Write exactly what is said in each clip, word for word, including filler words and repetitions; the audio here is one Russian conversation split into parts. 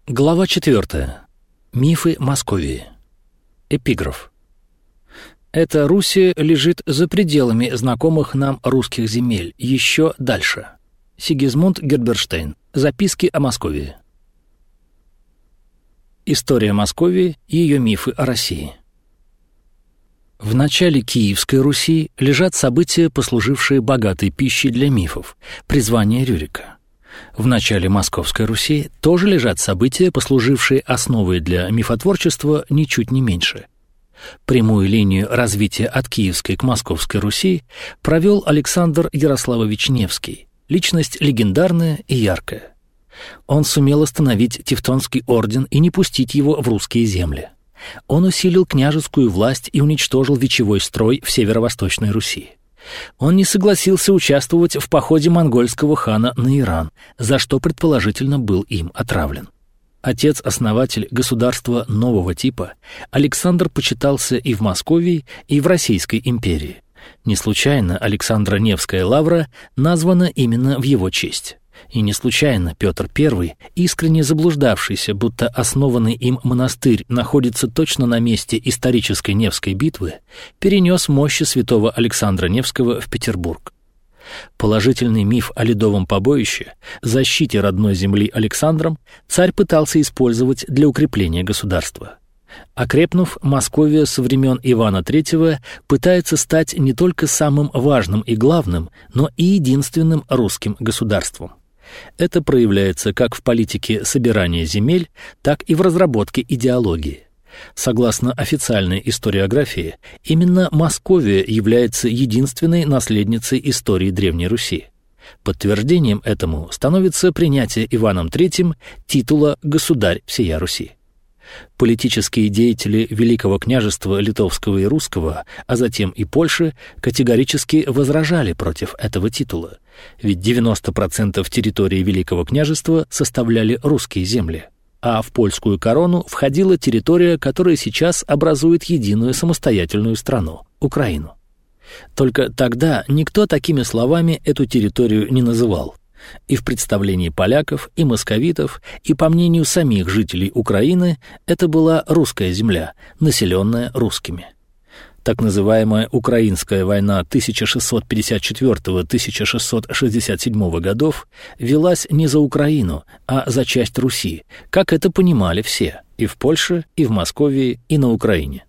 Глава четвертая. Мифы Московии. Эпиграф. Эта Русь лежит за пределами знакомых нам русских земель, еще дальше. Сигизмунд Герберштейн. Записки о Московии. История Московии и ее мифы о России. В начале Киевской Руси лежат события, послужившие богатой пищей для мифов, призвание Рюрика. В начале Московской Руси тоже лежат события, послужившие основой для мифотворчества ничуть не меньше. Прямую линию развития от Киевской к Московской Руси провел Александр Ярославович Невский, личность легендарная и яркая. Он сумел остановить Тевтонский орден и не пустить его в русские земли. Он усилил княжескую власть и уничтожил вечевой строй в северо-восточной Руси. Он не согласился участвовать в походе монгольского хана на Иран, за что предположительно был им отравлен. Отец-основатель государства нового типа, Александр почитался и в Московии, и в Российской империи. Не случайно Александра Невская лавра названа именно в его честь. И не случайно Петр Первый, искренне заблуждавшийся, будто основанный им монастырь находится точно на месте исторической Невской битвы, перенес мощи святого Александра Невского в Петербург. Положительный миф о ледовом побоище, защите родной земли Александром, царь пытался использовать для укрепления государства. Окрепнув, Московия со времен Ивана Третьего пытается стать не только самым важным и главным, но и единственным русским государством. Это проявляется как в политике собирания земель, так и в разработке идеологии. Согласно официальной историографии, именно Московия является единственной наследницей истории Древней Руси. Подтверждением этому становится принятие Иваном Третьим титула «Государь всея Руси». Политические деятели Великого княжества Литовского и Русского, а затем и Польши, категорически возражали против этого титула, ведь девяносто процентов территории Великого княжества составляли русские земли, а в польскую корону входила территория, которая сейчас образует единую самостоятельную страну – Украину. Только тогда никто такими словами эту территорию не называл. И в представлении поляков, и московитов, и по мнению самих жителей Украины, это была русская земля, населенная русскими. Так называемая Украинская война тысяча шестьсот пятьдесят четвёртого — тысяча шестьсот шестьдесят седьмого годов велась не за Украину, а за часть Руси, как это понимали все, и в Польше, и в Московии, и на Украине.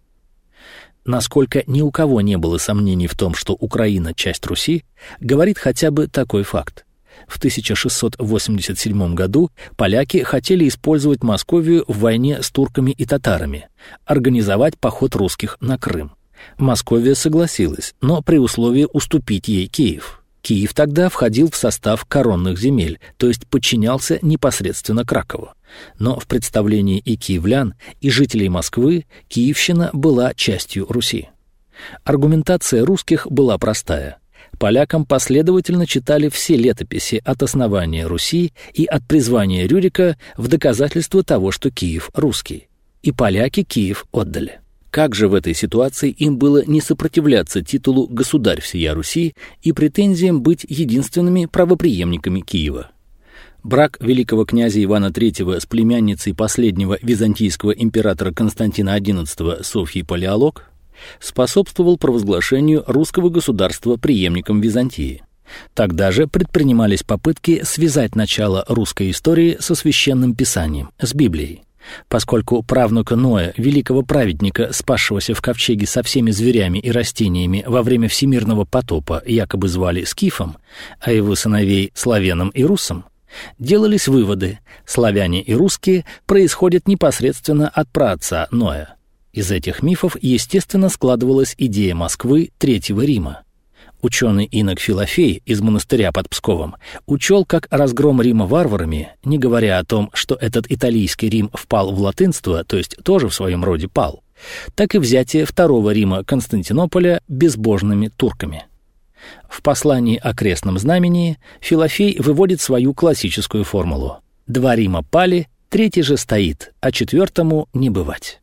Насколько ни у кого не было сомнений в том, что Украина — часть Руси, говорит хотя бы такой факт. В тысяча шестьсот восемьдесят седьмом году поляки хотели использовать Московию в войне с турками и татарами, организовать поход русских на Крым. Московия согласилась, но при условии уступить ей Киев. Киев тогда входил в состав коронных земель, то есть подчинялся непосредственно Кракову. Но в представлении и киевлян, и жителей Москвы Киевщина была частью Руси. Аргументация русских была простая. Полякам последовательно читали все летописи от основания Руси и от призвания Рюрика в доказательство того, что Киев русский. И поляки Киев отдали. Как же в этой ситуации им было не сопротивляться титулу «Государь всея Руси» и претензиям быть единственными правопреемниками Киева? Брак великого князя Ивана Третьего с племянницей последнего византийского императора Константина одиннадцатого Софьей Палеолог способствовал провозглашению русского государства преемником Византии. Тогда же предпринимались попытки связать начало русской истории со священным писанием, с Библией. Поскольку правнука Ноя, великого праведника, спасшегося в ковчеге со всеми зверями и растениями во время всемирного потопа, якобы звали Скифом, а его сыновей Славеном и Русом, делались выводы: славяне и русские происходят непосредственно от праотца Ноя. Из этих мифов, естественно, складывалась идея Москвы Третьего Рима. Ученый инок Филофей из монастыря под Псковом учел как разгром Рима варварами, не говоря о том, что этот италийский Рим впал в латынство, то есть тоже в своем роде пал, так и взятие Второго Рима Константинополя безбожными турками. В послании о крестном знамении Филофей выводит свою классическую формулу: «Два Рима пали, третий же стоит, а четвертому не бывать».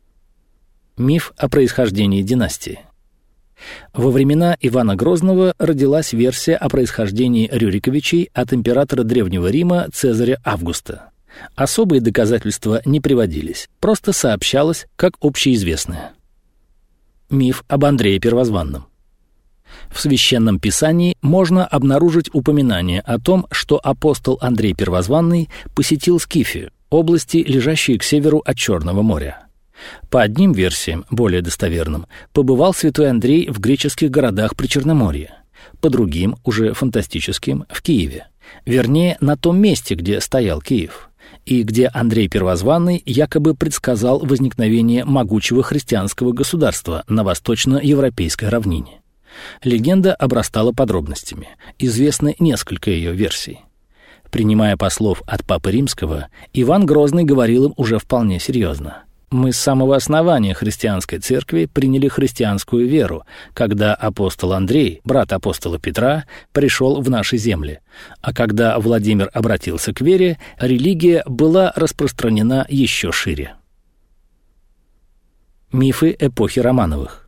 Миф о происхождении династии. Во времена Ивана Грозного родилась версия о происхождении Рюриковичей от императора Древнего Рима Цезаря Августа. Особые доказательства не приводились, просто сообщалось как общеизвестное. Миф об Андрее Первозванном. В Священном Писании можно обнаружить упоминание о том, что апостол Андрей Первозванный посетил Скифию, области, лежащие к северу от Черного моря. По одним версиям, более достоверным, побывал святой Андрей в греческих городах Причерноморья, по другим, уже фантастическим, в Киеве, вернее, на том месте, где стоял Киев, и где Андрей Первозванный якобы предсказал возникновение могучего христианского государства на восточноевропейской равнине. Легенда обрастала подробностями, известны несколько ее версий. Принимая послов от Папы Римского, Иван Грозный говорил им уже вполне серьезно: «Мы с самого основания христианской церкви приняли христианскую веру, когда апостол Андрей, брат апостола Петра, пришел в наши земли. А когда Владимир обратился к вере, религия была распространена еще шире». Мифы эпохи Романовых.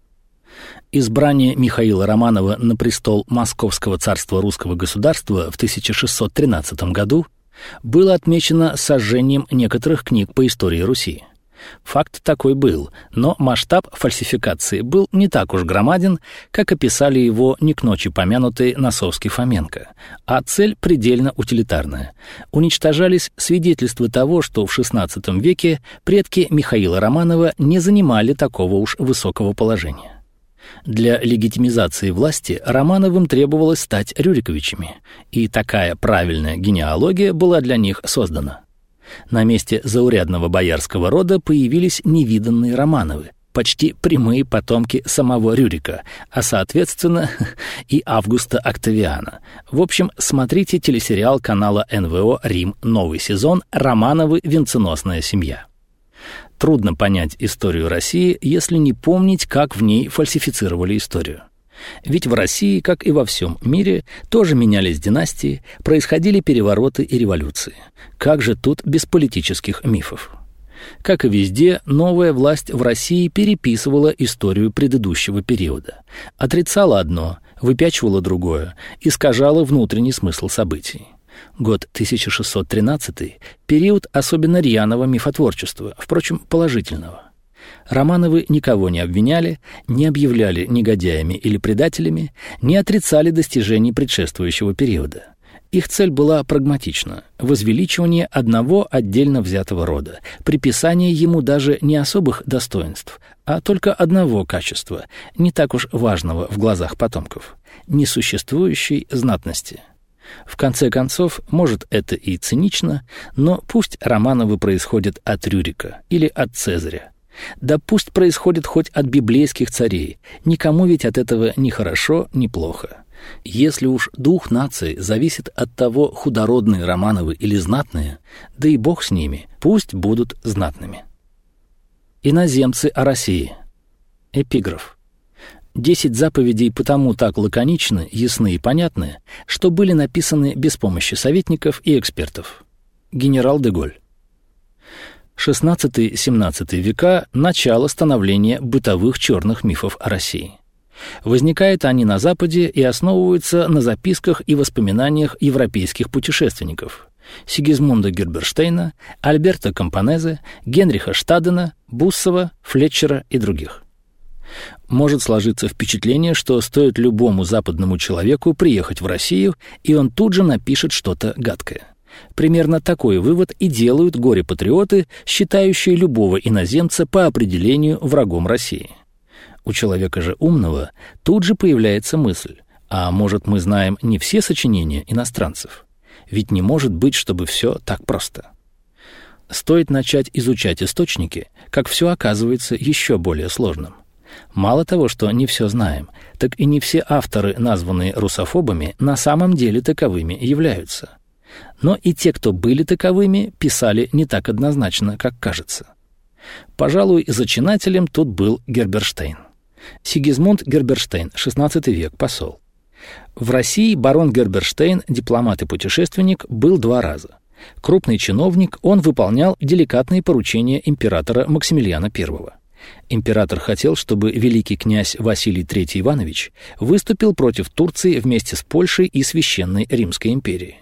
Избрание Михаила Романова на престол Московского царства русского государства в тысяча шестьсот тринадцатом году было отмечено сожжением некоторых книг по истории Руси. Факт такой был, но масштаб фальсификации был не так уж громаден, как описали его не к ночи помянутый Носовский-Фоменко, а цель предельно утилитарная. Уничтожались свидетельства того, что в шестнадцатом веке предки Михаила Романова не занимали такого уж высокого положения. Для легитимизации власти Романовым требовалось стать Рюриковичами, и такая правильная генеалогия была для них создана. На месте заурядного боярского рода появились невиданные Романовы, почти прямые потомки самого Рюрика, а, соответственно, и Августа Октавиана. В общем, смотрите телесериал канала эн вэ о «Рим. Новый сезон. Романовы. Венценосная семья». Трудно понять историю России, если не помнить, как в ней фальсифицировали историю. Ведь в России, как и во всем мире, тоже менялись династии, происходили перевороты и революции. Как же тут без политических мифов? Как и везде, новая власть в России переписывала историю предыдущего периода. Отрицала одно, выпячивала другое, искажала внутренний смысл событий. Год тысяча шестьсот тринадцатый – период особенно рьяного мифотворчества, впрочем, положительного. Романовы никого не обвиняли, не объявляли негодяями или предателями, не отрицали достижений предшествующего периода. Их цель была прагматична – возвеличивание одного отдельно взятого рода, приписание ему даже не особых достоинств, а только одного качества, не так уж важного в глазах потомков – несуществующей знатности. В конце концов, может, это и цинично, но пусть Романовы происходят от Рюрика или от Цезаря. Да пусть происходит хоть от библейских царей, никому ведь от этого ни хорошо, ни плохо. Если уж дух нации зависит от того, худородные Романовы или знатные, да и бог с ними, пусть будут знатными. Иноземцы о России. Эпиграф. Десять заповедей потому так лаконичны, ясны и понятны, что были написаны без помощи советников и экспертов. Генерал де Голль. шестнадцатый-семнадцатый века – начало становления бытовых черных мифов о России. Возникают они на Западе и основываются на записках и воспоминаниях европейских путешественников – Сигизмунда Герберштейна, Альберто Компонезе, Генриха Штадена, Буссова, Флетчера и других. Может сложиться впечатление, что стоит любому западному человеку приехать в Россию, и он тут же напишет что-то гадкое. Примерно такой вывод и делают горе-патриоты, считающие любого иноземца по определению врагом России. У человека же умного тут же появляется мысль: а может, мы знаем не все сочинения иностранцев? Ведь не может быть, чтобы все так просто. Стоит начать изучать источники, как все оказывается еще более сложным. Мало того, что не все знаем, так и не все авторы, названные русофобами, на самом деле таковыми являются. Но и те, кто были таковыми, писали не так однозначно, как кажется. Пожалуй, зачинателем тут был Герберштейн. Сигизмунд Герберштейн, шестнадцатый век, посол. В России барон Герберштейн, дипломат и путешественник, был два раза. Крупный чиновник, он выполнял деликатные поручения императора Максимилиана Первого. Император хотел, чтобы великий князь Василий Третий Иванович выступил против Турции вместе с Польшей и Священной Римской империей.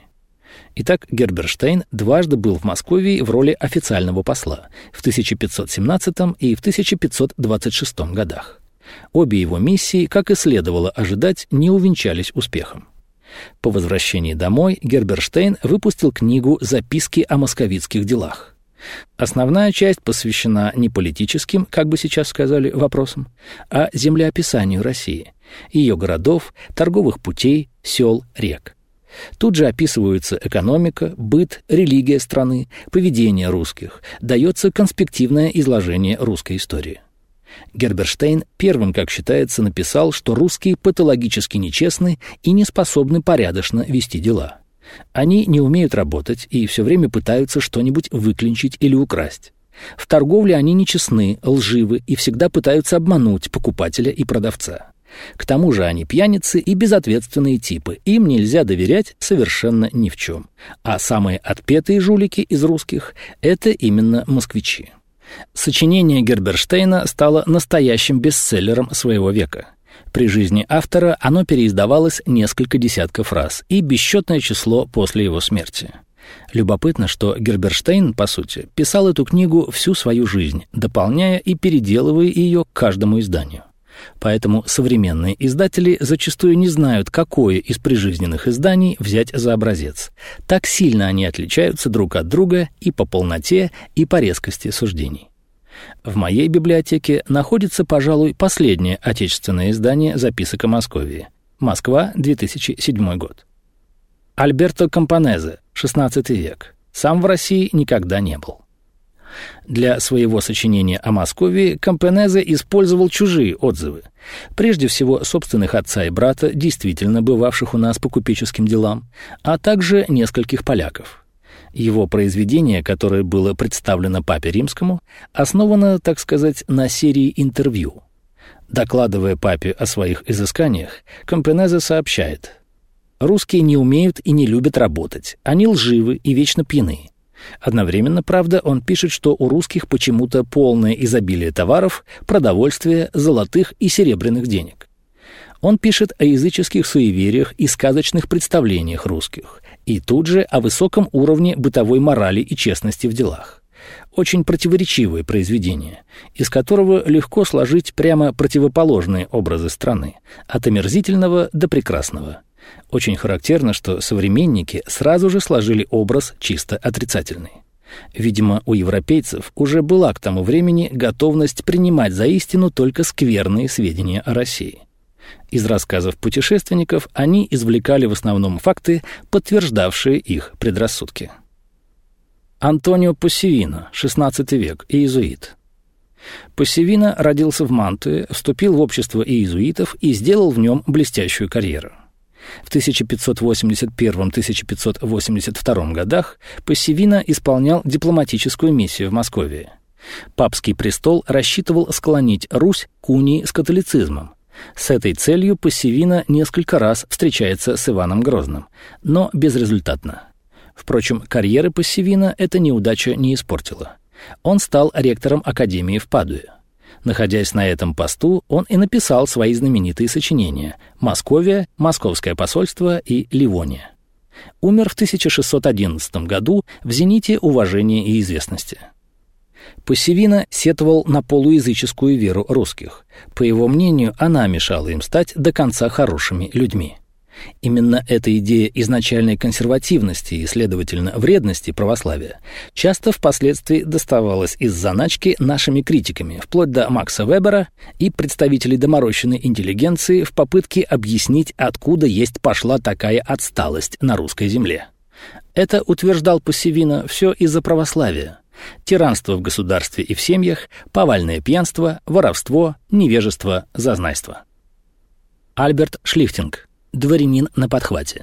Итак, Герберштейн дважды был в Москве в роли официального посла в тысяча пятьсот семнадцатом и в тысяча пятьсот двадцать шестом годах. Обе его миссии, как и следовало ожидать, не увенчались успехом. По возвращении домой Герберштейн выпустил книгу «Записки о московитских делах». Основная часть посвящена не политическим, как бы сейчас сказали, вопросам, а землеописанию России, ее городов, торговых путей, сел, рек. Тут же описываются экономика, быт, религия страны, поведение русских, дается конспективное изложение русской истории. Герберштейн первым, как считается, написал, что русские патологически нечестны и не способны порядочно вести дела. Они не умеют работать и все время пытаются что-нибудь выклинчить или украсть. В торговле они нечестны, лживы и всегда пытаются обмануть покупателя и продавца. К тому же они пьяницы и безответственные типы, им нельзя доверять совершенно ни в чем. А самые отпетые жулики из русских – это именно москвичи. Сочинение Герберштейна стало настоящим бестселлером своего века. При жизни автора оно переиздавалось несколько десятков раз и бесчетное число после его смерти. Любопытно, что Герберштейн, по сути, писал эту книгу всю свою жизнь, дополняя и переделывая ее к каждому изданию. Поэтому современные издатели зачастую не знают, какое из прижизненных изданий взять за образец. Так сильно они отличаются друг от друга и по полноте, и по резкости суждений. В моей библиотеке находится, пожалуй, последнее отечественное издание записок о Московии. Москва, две тысячи седьмой год. Альберто Кампанезе, шестнадцатый век. Сам в России никогда не был. Для своего сочинения о Москве Кампанезе использовал чужие отзывы. Прежде всего, собственных отца и брата, действительно бывавших у нас по купеческим делам, а также нескольких поляков. Его произведение, которое было представлено Папе Римскому, основано, так сказать, на серии интервью. Докладывая Папе о своих изысканиях, Кампанезе сообщает: «Русские не умеют и не любят работать, они лживы и вечно пьяны». Одновременно, правда, он пишет, что у русских почему-то полное изобилие товаров, продовольствия, золотых и серебряных денег. Он пишет о языческих суевериях и сказочных представлениях русских, и тут же о высоком уровне бытовой морали и честности в делах. Очень противоречивое произведение, из которого легко сложить прямо противоположные образы страны, от омерзительного до прекрасного. Очень характерно, что современники сразу же сложили образ чисто отрицательный. Видимо, у европейцев уже была к тому времени готовность принимать за истину только скверные сведения о России. Из рассказов путешественников они извлекали в основном факты, подтверждавшие их предрассудки. Антонио Поссевино, шестнадцатый век, иезуит. Поссевино родился в Мантуе, вступил в общество иезуитов и сделал в нем блестящую карьеру. В тысяча пятьсот восемьдесят первом — тысяча пятьсот восемьдесят втором годах Поссевино исполнял дипломатическую миссию в Москве. Папский престол рассчитывал склонить Русь к унии с католицизмом. С этой целью Поссевино несколько раз встречается с Иваном Грозным, но безрезультатно. Впрочем, карьеры Поссевино эта неудача не испортила. Он стал ректором Академии в Падуе. Находясь на этом посту, он и написал свои знаменитые сочинения «Московия», «Московское посольство» и «Ливония». Умер в тысяча шестьсот одиннадцатом году в зените уважения и известности. Поссевино сетовал на полуязыческую веру русских. По его мнению, она мешала им стать до конца хорошими людьми. Именно эта идея изначальной консервативности и, следовательно, вредности православия часто впоследствии доставалась из заначки нашими критиками, вплоть до Макса Вебера и представителей доморощенной интеллигенции в попытке объяснить, откуда есть пошла такая отсталость на русской земле. Это, утверждал Поссевино, все из-за православия. Тиранство в государстве и в семьях, повальное пьянство, воровство, невежество, зазнайство. Альберт Шлифтинг. Дворянин на подхвате.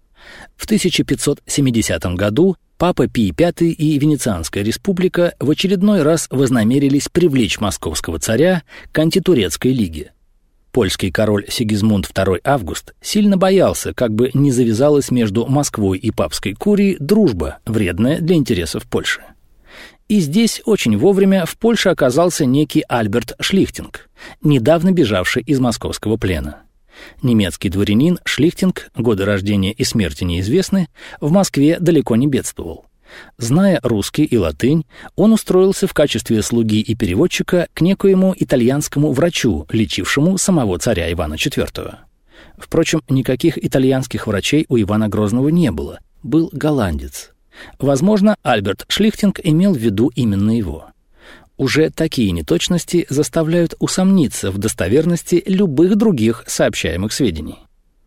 В тысяча пятьсот семидесятом году Папа Пий Пятый и Венецианская республика в очередной раз вознамерились привлечь московского царя к антитурецкой лиге. Польский король Сигизмунд второй Август сильно боялся, как бы не завязалась между Москвой и папской курией дружба, вредная для интересов Польши. И здесь очень вовремя в Польше оказался некий Альберт Шлихтинг, недавно бежавший из московского плена. Немецкий дворянин Шлихтинг, годы рождения и смерти неизвестны, в Москве далеко не бедствовал. Зная русский и латынь, он устроился в качестве слуги и переводчика к некоему итальянскому врачу, лечившему самого царя Ивана четвёртого. Впрочем, никаких итальянских врачей у Ивана Грозного не было, был голландец. Возможно, Альберт Шлихтинг имел в виду именно его. Уже такие неточности заставляют усомниться в достоверности любых других сообщаемых сведений.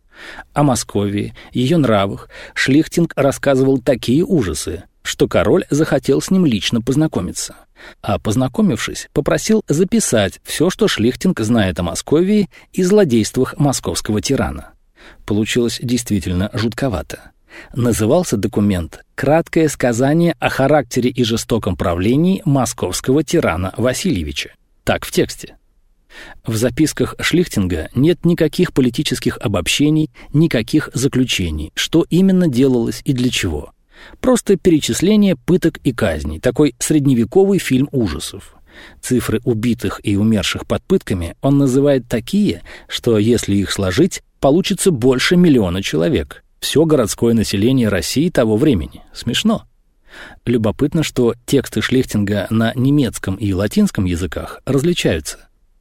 О Московии, ее нравах Шлихтинг рассказывал такие ужасы, что король захотел с ним лично познакомиться. А познакомившись, попросил записать все, что Шлихтинг знает о Московии и злодействах московского тирана. Получилось действительно жутковато. Назывался документ «Краткое сказание о характере и жестоком правлении московского тирана Васильевича». Так в тексте. В записках Шлихтинга нет никаких политических обобщений, никаких заключений, что именно делалось и для чего. Просто перечисление пыток и казней, такой средневековый фильм ужасов. Цифры убитых и умерших под пытками он называет такие, что если их сложить, получится больше миллиона человек. Все городское население России того времени. Смешно. Любопытно, что тексты Шлихтинга на немецком и латинском языках различаются.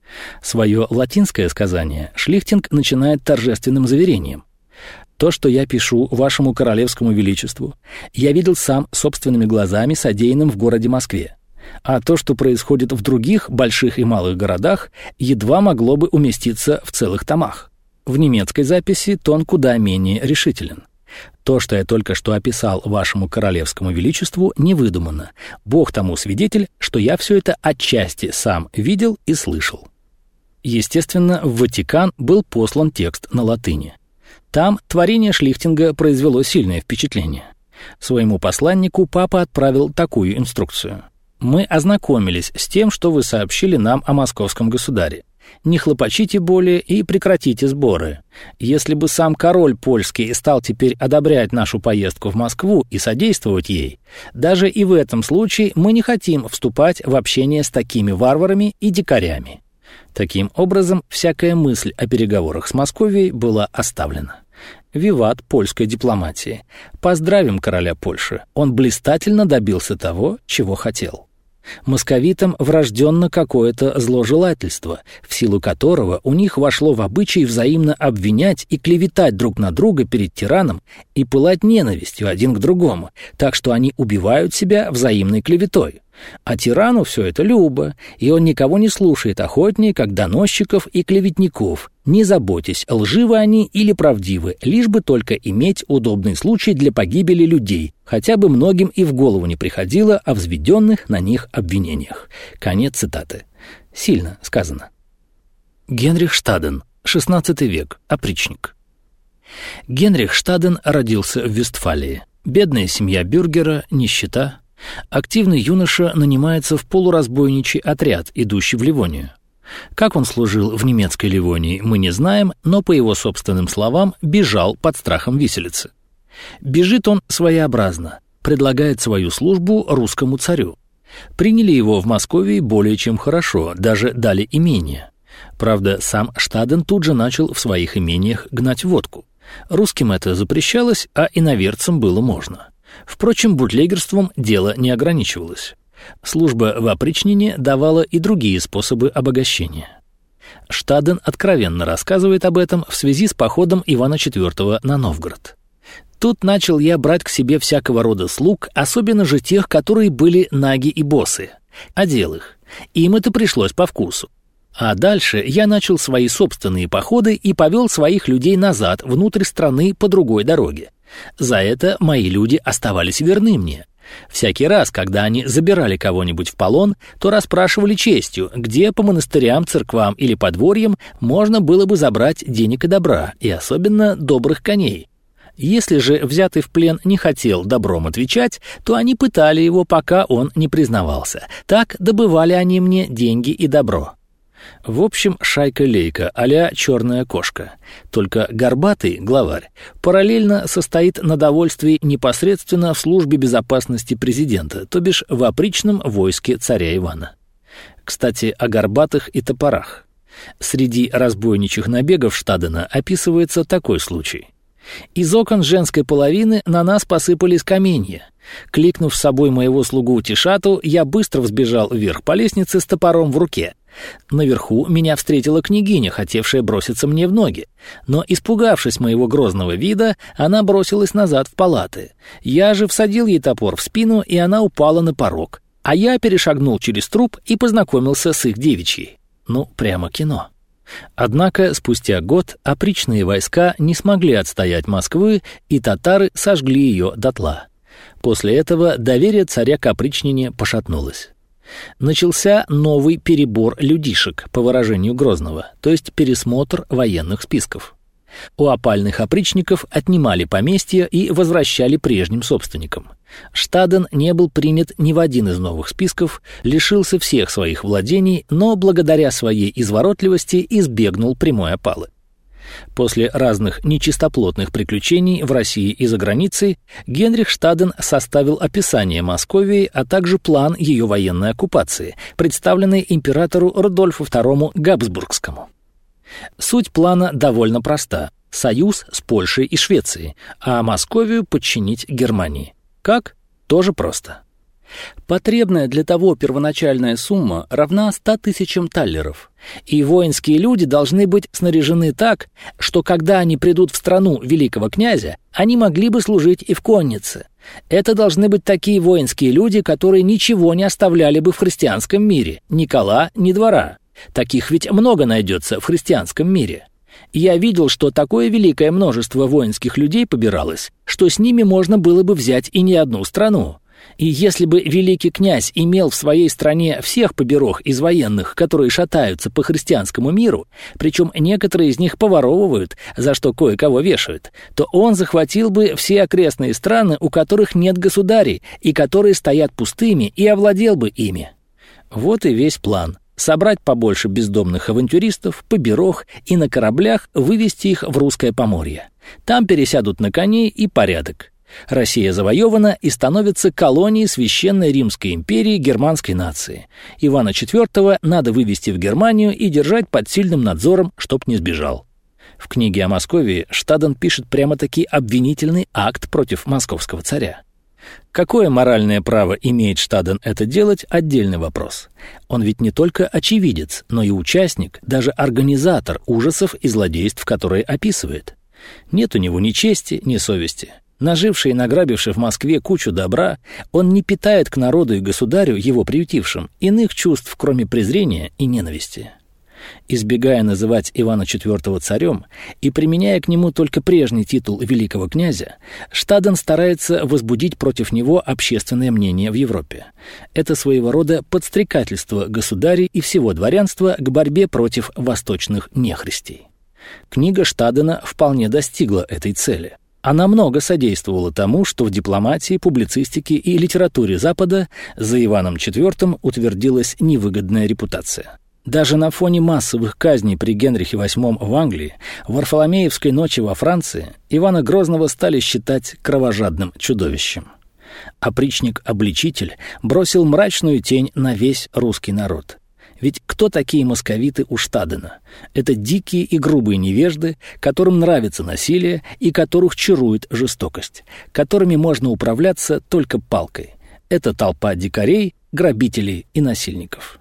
Свое латинское сказание Шлихтинг начинает торжественным заверением. «То, что я пишу вашему королевскому величеству, я видел сам собственными глазами содеянным в городе Москве. А то, что происходит в других больших и малых городах, едва могло бы уместиться в целых томах». В немецкой записи тон куда менее решителен. «То, что я только что описал вашему королевскому величеству, не выдумано. Бог тому свидетель, что я все это отчасти сам видел и слышал». Естественно, в Ватикан был послан текст на латыни. Там творение Шлихтинга произвело сильное впечатление. Своему посланнику папа отправил такую инструкцию. «Мы ознакомились с тем, что вы сообщили нам о московском государе. Не хлопочите более и прекратите сборы. Если бы сам король польский стал теперь одобрять нашу поездку в Москву и содействовать ей, даже и в этом случае мы не хотим вступать в общение с такими варварами и дикарями». Таким образом, всякая мысль о переговорах с Московией была оставлена. Виват польской дипломатии. Поздравим короля Польши. Он блистательно добился того, чего хотел. Московитам врожденно какое-то зложелательство, в силу которого у них вошло в обычай взаимно обвинять и клеветать друг на друга перед тираном и пылать ненавистью один к другому, так что они убивают себя взаимной клеветой. А тирану все это любо, и он никого не слушает охотнее, как доносчиков и клеветников, не заботясь, лживы они или правдивы, лишь бы только иметь удобный случай для погибели людей, хотя бы многим и в голову не приходило о взведенных на них обвинениях. Конец цитаты. Сильно сказано. Генрих Штаден, шестнадцатый век, опричник. Генрих Штаден родился в Вестфалии. Бедная семья бюргера, нищета. Активный юноша нанимается в полуразбойничий отряд, идущий в Ливонию. Как он служил в немецкой Ливонии, мы не знаем, но, по его собственным словам, бежал под страхом виселицы. Бежит он своеобразно, предлагает свою службу русскому царю. Приняли его в Москве более чем хорошо, даже дали имение. Правда, сам Штаден тут же начал в своих имениях гнать водку. Русским это запрещалось, а иноверцам было можно. Впрочем, бутлегерством дело не ограничивалось. Служба в опричнине давала и другие способы обогащения. Штаден откровенно рассказывает об этом в связи с походом Ивана четвёртого на Новгород. «Тут начал я брать к себе всякого рода слуг, особенно же тех, которые были наги и босы. Одел их. Им это пришлось по вкусу. А дальше я начал свои собственные походы и повел своих людей назад, внутрь страны, по другой дороге. За это мои люди оставались верны мне. Всякий раз, когда они забирали кого-нибудь в полон, то расспрашивали честью, где по монастырям, церквам или подворьям можно было бы забрать денег и добра, и особенно добрых коней. Если же взятый в плен не хотел добром отвечать, то они пытали его, пока он не признавался. Так добывали они мне деньги и добро. В общем, шайка-лейка а-ля «Черная кошка». Только горбатый, главарь, параллельно состоит на довольствии непосредственно в службе безопасности президента, то бишь в опричном войске царя Ивана. Кстати, о горбатых и топорах. Среди разбойничьих набегов Штадена описывается такой случай. Из окон женской половины на нас посыпались каменья. Кликнув с собой моего слугу Тишату, я быстро взбежал вверх по лестнице с топором в руке. Наверху меня встретила княгиня, хотевшая броситься мне в ноги. Но, испугавшись моего грозного вида, она бросилась назад в палаты. Я же всадил ей топор в спину, и она упала на порог. А я перешагнул через труп и познакомился с их девичьей. Ну, прямо кино. Однако спустя год опричные войска не смогли отстоять Москвы, и татары сожгли ее дотла. После этого доверие царя к опричнине пошатнулось. Начался новый перебор людишек, по выражению Грозного, то есть пересмотр военных списков. У опальных опричников отнимали поместья и возвращали прежним собственникам. Штаден не был принят ни в один из новых списков, лишился всех своих владений, но благодаря своей изворотливости избегнул прямой опалы. После разных нечистоплотных приключений в России и за границей Генрих Штаден составил описание Московии, а также план ее военной оккупации, представленный императору Рудольфу второму Габсбургскому. Суть плана довольно проста – союз с Польшей и Швецией, а Московию подчинить Германии. Как? Тоже просто. Потребная для того первоначальная сумма равна ста тысячам таллеров, и воинские люди должны быть снаряжены так, что когда они придут в страну великого князя, они могли бы служить и в коннице. Это должны быть такие воинские люди, которые ничего не оставляли бы в христианском мире, ни кола, ни двора. Таких ведь много найдется в христианском мире. Я видел, что такое великое множество воинских людей побиралось, что с ними можно было бы взять и не одну страну. И если бы великий князь имел в своей стране всех поберох из военных, которые шатаются по христианскому миру, причем некоторые из них поворовывают, за что кое-кого вешают, то он захватил бы все окрестные страны, у которых нет государей, и которые стоят пустыми, и овладел бы ими. Вот и весь план. Собрать побольше бездомных авантюристов, поберох и на кораблях вывести их в русское Поморье. Там пересядут на коней и порядок. Россия завоевана и становится колонией Священной Римской империи германской нации. Ивана четвёртого надо вывести в Германию и держать под сильным надзором, чтоб не сбежал. В книге о Московии Штаден пишет прямо-таки обвинительный акт против московского царя. Какое моральное право имеет Штаден это делать – отдельный вопрос. Он ведь не только очевидец, но и участник, даже организатор ужасов и злодейств, которые описывает. Нет у него ни чести, ни совести. Наживший и награбивший в Москве кучу добра, он не питает к народу и государю, его приютившим, иных чувств, кроме презрения и ненависти. Избегая называть Ивана четвёртого царем и применяя к нему только прежний титул великого князя, Штаден старается возбудить против него общественное мнение в Европе. Это своего рода подстрекательство государей и всего дворянства к борьбе против восточных нехристей. Книга Штадена вполне достигла этой цели. Она много содействовала тому, что в дипломатии, публицистике и литературе Запада за Иваном четвёртым утвердилась невыгодная репутация. Даже на фоне массовых казней при Генрихе восьмом в Англии, в Варфоломеевской ночи во Франции Ивана Грозного стали считать кровожадным чудовищем. Опричник-обличитель бросил мрачную тень на весь русский народ. Ведь кто такие московиты у Штадена? Это дикие и грубые невежды, которым нравится насилие и которых чарует жестокость, которыми можно управляться только палкой. Это толпа дикарей, грабителей и насильников.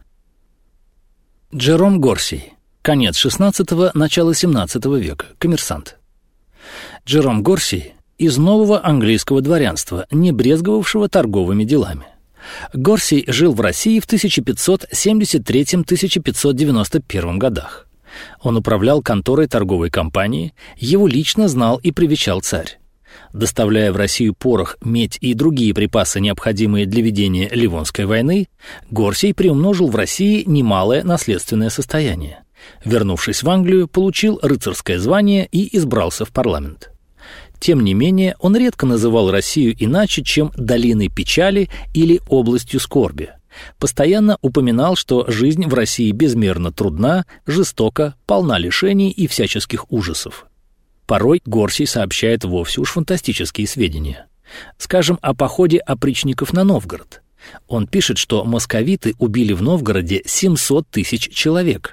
Джером Горсий. Конец шестнадцатого – начало семнадцатого века. Коммерсант. Джером Горсий из нового английского дворянства, не брезговавшего торговыми делами. Горсий жил в России в тысяча пятьсот семьдесят третьем — тысяча пятьсот девяносто первом годах. Он управлял конторой торговой компании, его лично знал и привечал царь. Доставляя в Россию порох, медь и другие припасы, необходимые для ведения Ливонской войны, Горсий приумножил в России немалое наследственное состояние. Вернувшись в Англию, получил рыцарское звание и избрался в парламент. Тем не менее, он редко называл Россию иначе, чем «долиной печали» или «областью скорби». Постоянно упоминал, что жизнь в России безмерно трудна, жестока, полна лишений и всяческих ужасов. Порой Горсий сообщает вовсе уж фантастические сведения. Скажем, о походе опричников на Новгород. Он пишет, что московиты убили в Новгороде семьсот тысяч человек.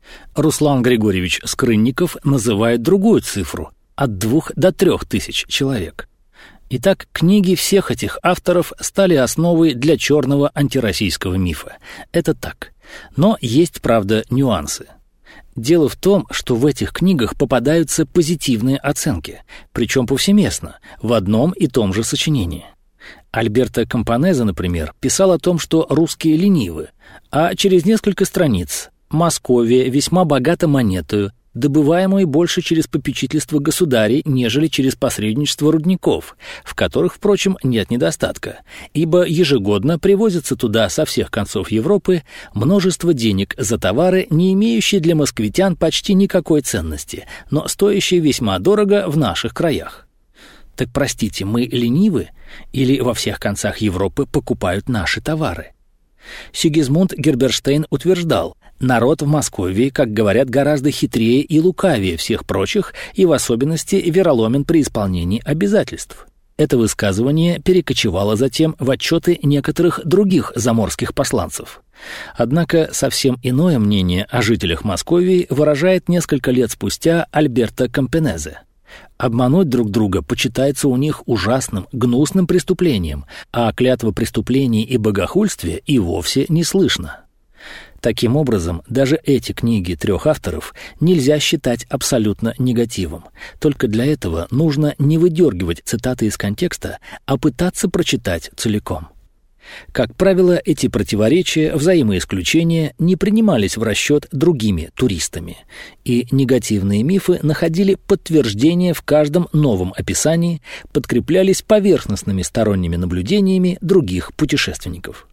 Руслан Григорьевич Скрынников называет другую цифру – от двух до трех тысяч человек. Итак, книги всех этих авторов стали основой для черного антироссийского мифа. Это так. Но есть, правда, нюансы. Дело в том, что в этих книгах попадаются позитивные оценки, причем повсеместно, в одном и том же сочинении. Альберто Кампанезе, например, писал о том, что русские ленивы, а через несколько страниц «Московия весьма богата монетою, добываемую больше через попечительство государей, нежели через посредничество рудников, в которых, впрочем, нет недостатка, ибо ежегодно привозится туда со всех концов Европы множество денег за товары, не имеющие для москвитян почти никакой ценности, но стоящие весьма дорого в наших краях». Так, простите, мы ленивы? Или во всех концах Европы покупают наши товары? Сигизмунд Герберштейн утверждал: народ в Москве, как говорят, гораздо хитрее и лукавее всех прочих, и в особенности вероломен при исполнении обязательств. Это высказывание перекочевало затем в отчеты некоторых других заморских посланцев. Однако совсем иное мнение о жителях Москвы выражает несколько лет спустя Альберто Кампанезе. Обмануть друг друга почитается у них ужасным, гнусным преступлением, а клятва преступлений и богохульствия и вовсе не слышно. Таким образом, даже эти книги трех авторов нельзя считать абсолютно негативом. Только для этого нужно не выдергивать цитаты из контекста, а пытаться прочитать целиком. Как правило, эти противоречия, взаимоисключения не принимались в расчет другими туристами, и негативные мифы находили подтверждение в каждом новом описании, подкреплялись поверхностными сторонними наблюдениями других путешественников.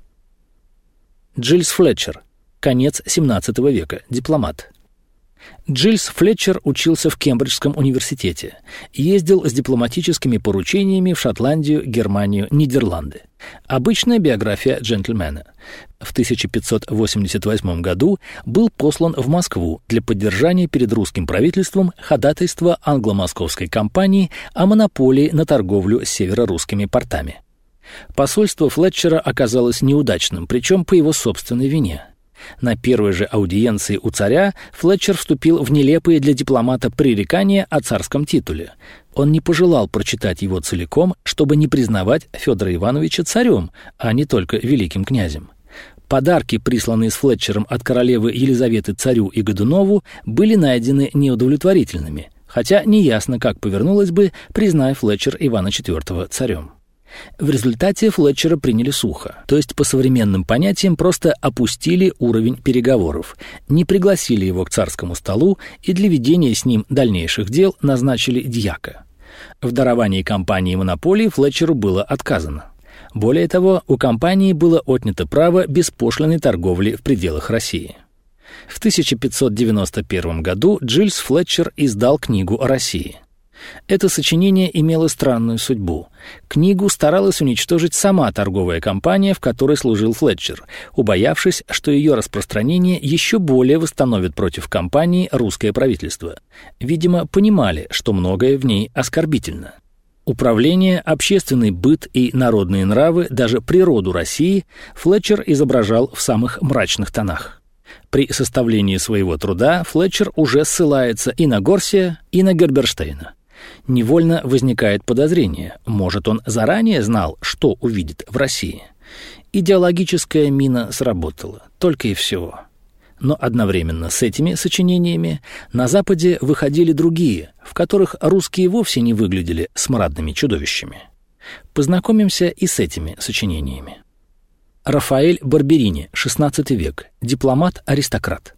Джильс Флетчер. Конец семнадцатого века. Дипломат. Джильс Флетчер учился в Кембриджском университете, ездил с дипломатическими поручениями в Шотландию, Германию, Нидерланды. Обычная биография джентльмена. В тысяча пятьсот восемьдесят восьмом году был послан в Москву для поддержания перед русским правительством ходатайства англо-московской компании о монополии на торговлю с северо-русскими портами. Посольство Флетчера оказалось неудачным, причем по его собственной вине. На первой же аудиенции у царя Флетчер вступил в нелепые для дипломата пререкания о царском титуле. Он не пожелал прочитать его целиком, чтобы не признавать Федора Ивановича царем, а не только великим князем. Подарки, присланные с Флетчером от королевы Елизаветы царю и Годунову, были найдены неудовлетворительными, хотя неясно, как повернулось бы, призная Флетчер Ивана четвёртого царем. В результате Флетчера приняли сухо, то есть по современным понятиям просто опустили уровень переговоров, не пригласили его к царскому столу и для ведения с ним дальнейших дел назначили дьяка. В даровании компании монополии Флетчеру было отказано. Более того, у компании было отнято право беспошлинной торговли в пределах России. В тысяча пятьсот девяносто первом году Джильс Флетчер издал книгу о России. Это сочинение имело странную судьбу. Книгу старалась уничтожить сама торговая компания, в которой служил Флетчер, убоявшись, что ее распространение еще более восстановит против компании русское правительство. Видимо, понимали, что многое в ней оскорбительно. Управление, общественный быт и народные нравы, даже природу России Флетчер изображал в самых мрачных тонах. При составлении своего труда Флетчер уже ссылается и на Горсия, и на Герберштейна. Невольно возникает подозрение, может, он заранее знал, что увидит в России. Идеологическая мина сработала, только и всего. Но одновременно с этими сочинениями на Западе выходили другие, в которых русские вовсе не выглядели смрадными чудовищами. Познакомимся и с этими сочинениями. Рафаэль Барберини, шестнадцатый век, дипломат-аристократ.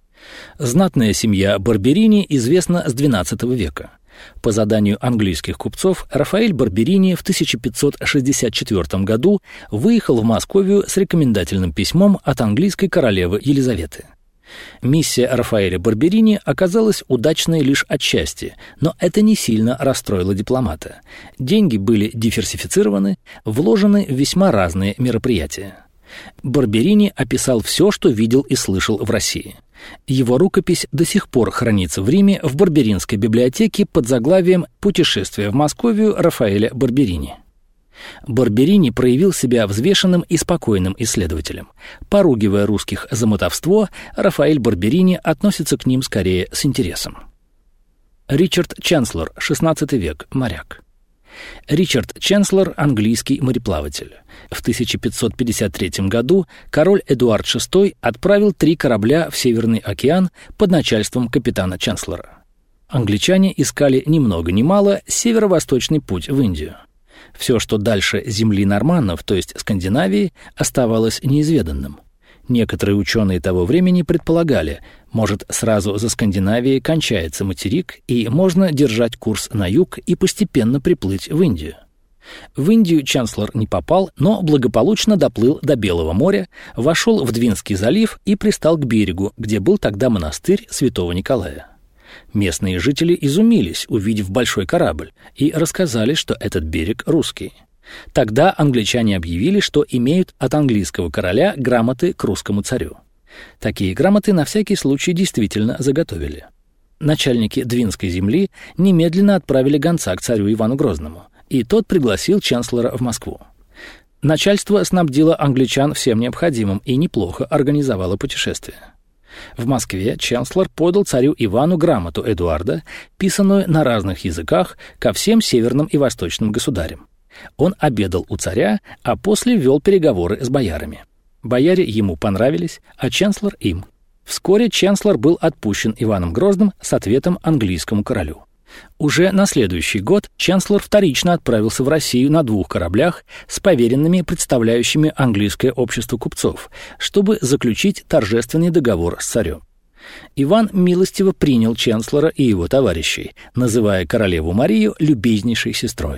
Знатная семья Барберини известна с двенадцатого века. По заданию английских купцов Рафаэль Барберини в тысяча пятьсот шестьдесят четвёртом году выехал в Московию с рекомендательным письмом от английской королевы Елизаветы. Миссия Рафаэля Барберини оказалась удачной лишь отчасти, но это не сильно расстроило дипломата. Деньги были диверсифицированы, вложены в весьма разные мероприятия. Барберини описал все, что видел и слышал в России. Его рукопись до сих пор хранится в Риме в Барберинской библиотеке под заглавием «Путешествие в Московию Рафаэля Барберини». Барберини проявил себя взвешенным и спокойным исследователем. Поругивая русских за мотовство, Рафаэль Барберини относится к ним скорее с интересом. Ричард Ченслер, шестнадцатый век, моряк. Ричард Ченслер – английский мореплаватель. В тысяча пятьсот пятьдесят третьем году король Эдуард шестой отправил три корабля в Северный океан под начальством капитана Ченслера. Англичане искали ни много ни мало северо-восточный путь в Индию. Все, что дальше земли норманнов, то есть Скандинавии, оставалось неизведанным. Некоторые ученые того времени предполагали, может, сразу за Скандинавией кончается материк, и можно держать курс на юг и постепенно приплыть в Индию. В Индию Ченслер не попал, но благополучно доплыл до Белого моря, вошел в Двинский залив и пристал к берегу, где был тогда монастырь святого Николая. Местные жители изумились, увидев большой корабль, и рассказали, что этот берег русский. Тогда англичане объявили, что имеют от английского короля грамоты к русскому царю. Такие грамоты на всякий случай действительно заготовили. Начальники Двинской земли немедленно отправили гонца к царю Ивану Грозному, и тот пригласил Ченслера в Москву. Начальство снабдило англичан всем необходимым и неплохо организовало путешествие. В Москве Ченслер подал царю Ивану грамоту Эдуарда, писанную на разных языках ко всем северным и восточным государям. Он обедал у царя, а после вел переговоры с боярами. Бояре ему понравились, а Ченслер им. Вскоре Ченслер был отпущен Иваном Грозным с ответом английскому королю. Уже на следующий год Ченслер вторично отправился в Россию на двух кораблях с поверенными, представляющими английское общество купцов, чтобы заключить торжественный договор с царем. Иван милостиво принял Ченслера и его товарищей, называя королеву Марию любезнейшей сестрой.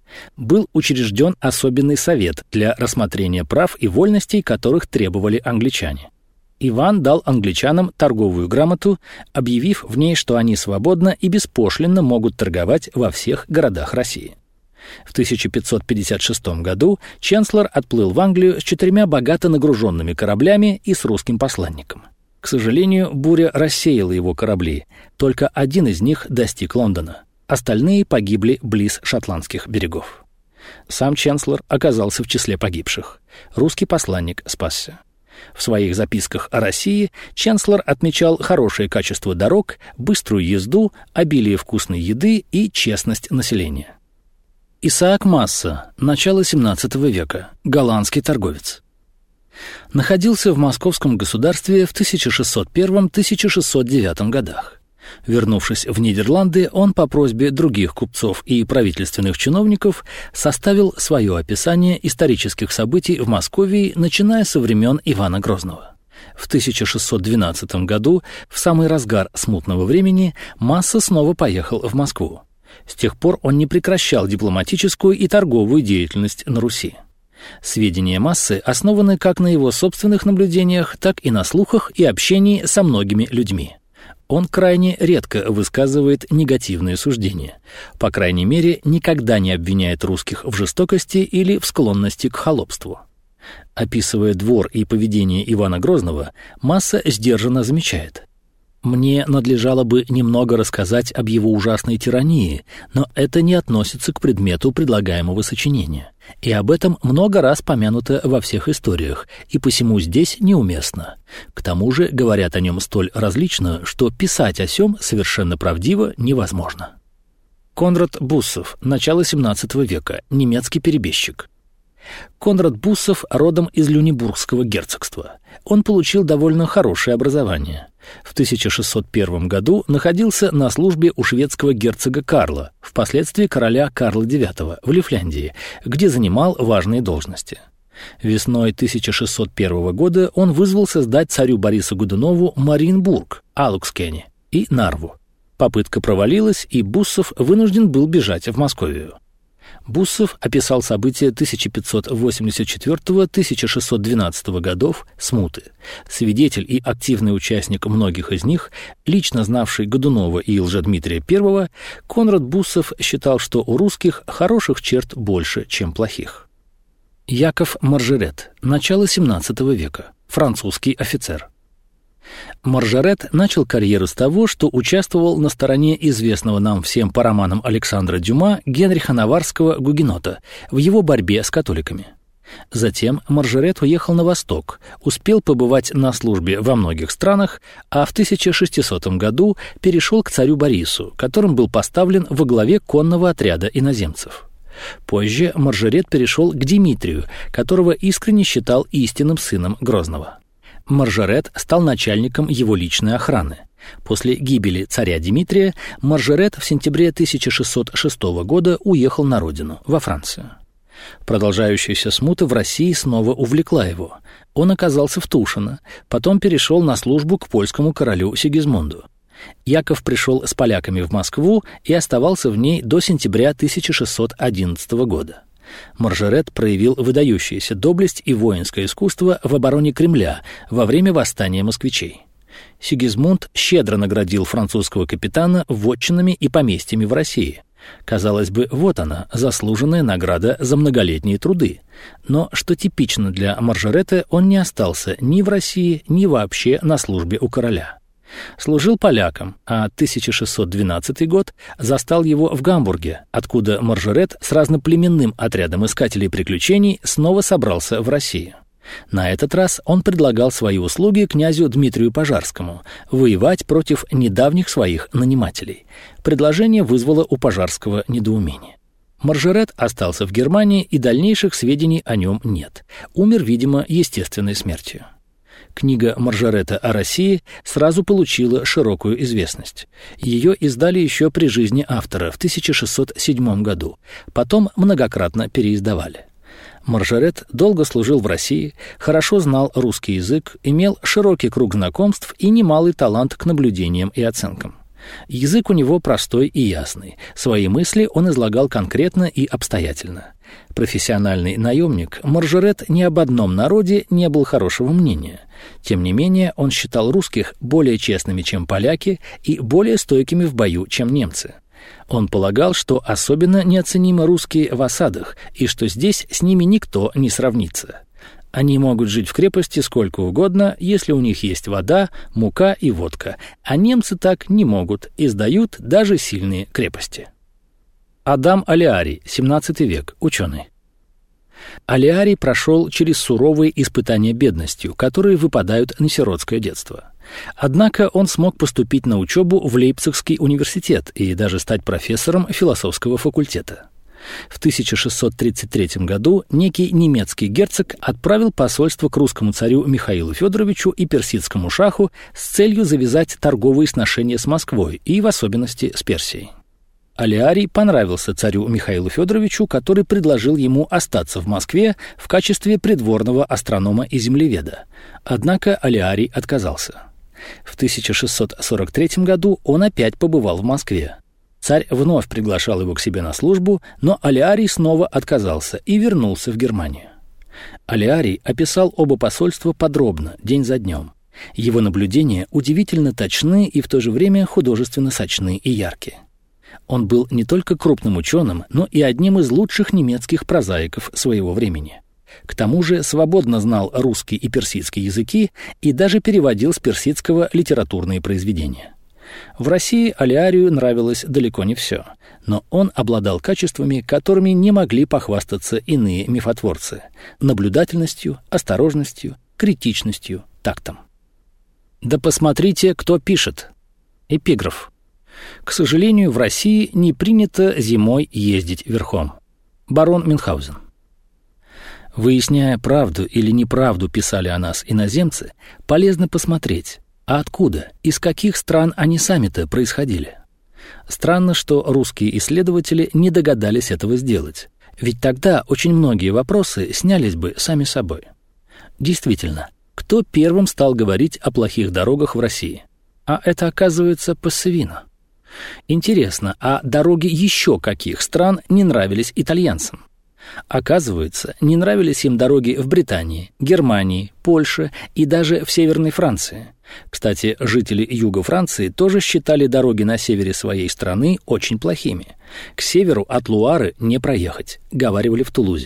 Был учрежден особенный совет для рассмотрения прав и вольностей, которых требовали англичане. Иван дал англичанам торговую грамоту, объявив в ней, что они свободно и беспошлинно могут торговать во всех городах России. В тысяча пятьсот пятьдесят шестом году Ченслер отплыл в Англию с четырьмя богато нагруженными кораблями и с русским посланником. К сожалению, буря рассеяла его корабли, только один из них достиг Лондона. Остальные погибли близ шотландских берегов. Сам Ченслер оказался в числе погибших. Русский посланник спасся. В своих записках о России Ченслер отмечал хорошее качество дорог, быструю езду, обилие вкусной еды и честность населения. Исаак Масса, начало семнадцатого века, голландский торговец. Находился в Московском государстве в тысяча шестьсот первом — тысяча шестьсот девятом годах. Вернувшись в Нидерланды, он по просьбе других купцов и правительственных чиновников составил свое описание исторических событий в Московии, начиная со времен Ивана Грозного. В тысяча шестьсот двенадцатом году, в самый разгар смутного времени, Масса снова поехал в Москву. С тех пор он не прекращал дипломатическую и торговую деятельность на Руси. Сведения Массы основаны как на его собственных наблюдениях, так и на слухах и общении со многими людьми. Он крайне редко высказывает негативные суждения. По крайней мере, никогда не обвиняет русских в жестокости или в склонности к холопству. Описывая двор и поведение Ивана Грозного, Масса сдержанно замечает: «Мне надлежало бы немного рассказать об его ужасной тирании, но это не относится к предмету предлагаемого сочинения. И об этом много раз помянуто во всех историях, и посему здесь неуместно. К тому же говорят о нем столь различно, что писать о сём совершенно правдиво невозможно». Конрад Буссов, начало семнадцатого века, немецкий перебежчик. Конрад Буссов родом из Люнебургского герцогства. Он получил довольно хорошее образование. В тысяча шестьсот первом году находился на службе у шведского герцога Карла, впоследствии короля Карла девятого, в Лифляндии, где занимал важные должности. Весной тысяча шестьсот первого года он вызвался сдать царю Борису Годунову Мариенбург, Алукскене и Нарву. Попытка провалилась, и Буссов вынужден был бежать в Московию. Буссов описал события тысяча пятьсот восемьдесят четвёртого — тысяча шестьсот двенадцатого годов смуты. Свидетель и активный участник многих из них, лично знавший Годунова и Лжедмитрия I, Конрад Буссов считал, что у русских хороших черт больше, чем плохих. Яков Маржерет, начало семнадцатого века, французский офицер. Маржарет начал карьеру с того, что участвовал на стороне известного нам всем по романам Александра Дюма Генриха Наварского гугенота в его борьбе с католиками. Затем Маржарет уехал на восток, успел побывать на службе во многих странах, а в тысяча шестисотом году перешел к царю Борису, которым был поставлен во главе конного отряда иноземцев. Позже Маржарет перешел к Дмитрию, которого искренне считал истинным сыном Грозного. Маржарет стал начальником его личной охраны. После гибели царя Дмитрия Маржарет в сентябре тысяча шестьсот шестого года уехал на родину, во Францию. Продолжающаяся смута в России снова увлекла его. Он оказался в Тушино, потом перешел на службу к польскому королю Сигизмунду. Яков пришел с поляками в Москву и оставался в ней до сентября тысяча шестьсот одиннадцатого года. Маржарет проявил выдающуюся доблесть и воинское искусство в обороне Кремля во время восстания москвичей. Сигизмунд щедро наградил французского капитана вотчинами и поместьями в России. Казалось бы, вот она, заслуженная награда за многолетние труды. Но, что типично для Маржарета, он не остался ни в России, ни вообще на службе у короля. Служил полякам, а тысяча шестьсот двенадцатый год застал его в Гамбурге, откуда Маржарет с разноплеменным отрядом искателей приключений снова собрался в Россию. На этот раз он предлагал свои услуги князю Дмитрию Пожарскому воевать против недавних своих нанимателей. Предложение вызвало у Пожарского недоумение. Маржарет остался в Германии, и дальнейших сведений о нем нет. Умер, видимо, естественной смертью. Книга Маржарета о России сразу получила широкую известность. Ее издали еще при жизни автора в тысяча шестьсот седьмом году, потом многократно переиздавали. Маржарет долго служил в России, хорошо знал русский язык, имел широкий круг знакомств и немалый талант к наблюдениям и оценкам. Язык у него простой и ясный, свои мысли он излагал конкретно и обстоятельно. Профессиональный наемник, Маржарет ни об одном народе не был хорошего мнения. Тем не менее, он считал русских более честными, чем поляки, и более стойкими в бою, чем немцы. Он полагал, что особенно неоценимы русские в осадах, и что здесь с ними никто не сравнится. Они могут жить в крепости сколько угодно, если у них есть вода, мука и водка, а немцы так не могут и сдают даже сильные крепости. Адам Алиарий, семнадцатый век, ученый. Алиарий прошел через суровые испытания бедностью, которые выпадают на сиротское детство. Однако он смог поступить на учебу в Лейпцигский университет и даже стать профессором философского факультета. В тысяча шестьсот тридцать третьем году некий немецкий герцог отправил посольство к русскому царю Михаилу Федоровичу и персидскому шаху с целью завязать торговые сношения с Москвой и в особенности с Персией. Алиарий понравился царю Михаилу Федоровичу, который предложил ему остаться в Москве в качестве придворного астронома и землеведа. Однако Алиарий отказался. В тысяча шестьсот сорок третьем году он опять побывал в Москве. Царь вновь приглашал его к себе на службу, но Алиарий снова отказался и вернулся в Германию. Алиарий описал оба посольства подробно, день за днем. Его наблюдения удивительно точны и в то же время художественно сочны и яркие. Он был не только крупным ученым, но и одним из лучших немецких прозаиков своего времени. К тому же свободно знал русский и персидский языки и даже переводил с персидского литературные произведения. В России Алиарию нравилось далеко не все, но он обладал качествами, которыми не могли похвастаться иные мифотворцы – наблюдательностью, осторожностью, критичностью, тактом. Да посмотрите, кто пишет. Эпиграф. К сожалению, в России не принято зимой ездить верхом. Барон Мюнхгаузен. Выясняя, правду или неправду писали о нас иноземцы, полезно посмотреть, а откуда, из каких стран они сами-то происходили. Странно, что русские исследователи не догадались этого сделать, ведь тогда очень многие вопросы снялись бы сами собой. Действительно, кто первым стал говорить о плохих дорогах в России? А это, оказывается, Пассавино. Интересно, а дороги еще каких стран не нравились итальянцам? Оказывается, не нравились им дороги в Британии, Германии, Польше и даже в Северной Франции. Кстати, жители юга Франции тоже считали дороги на севере своей страны очень плохими. К северу от Луары не проехать, говаривали в Тулузе.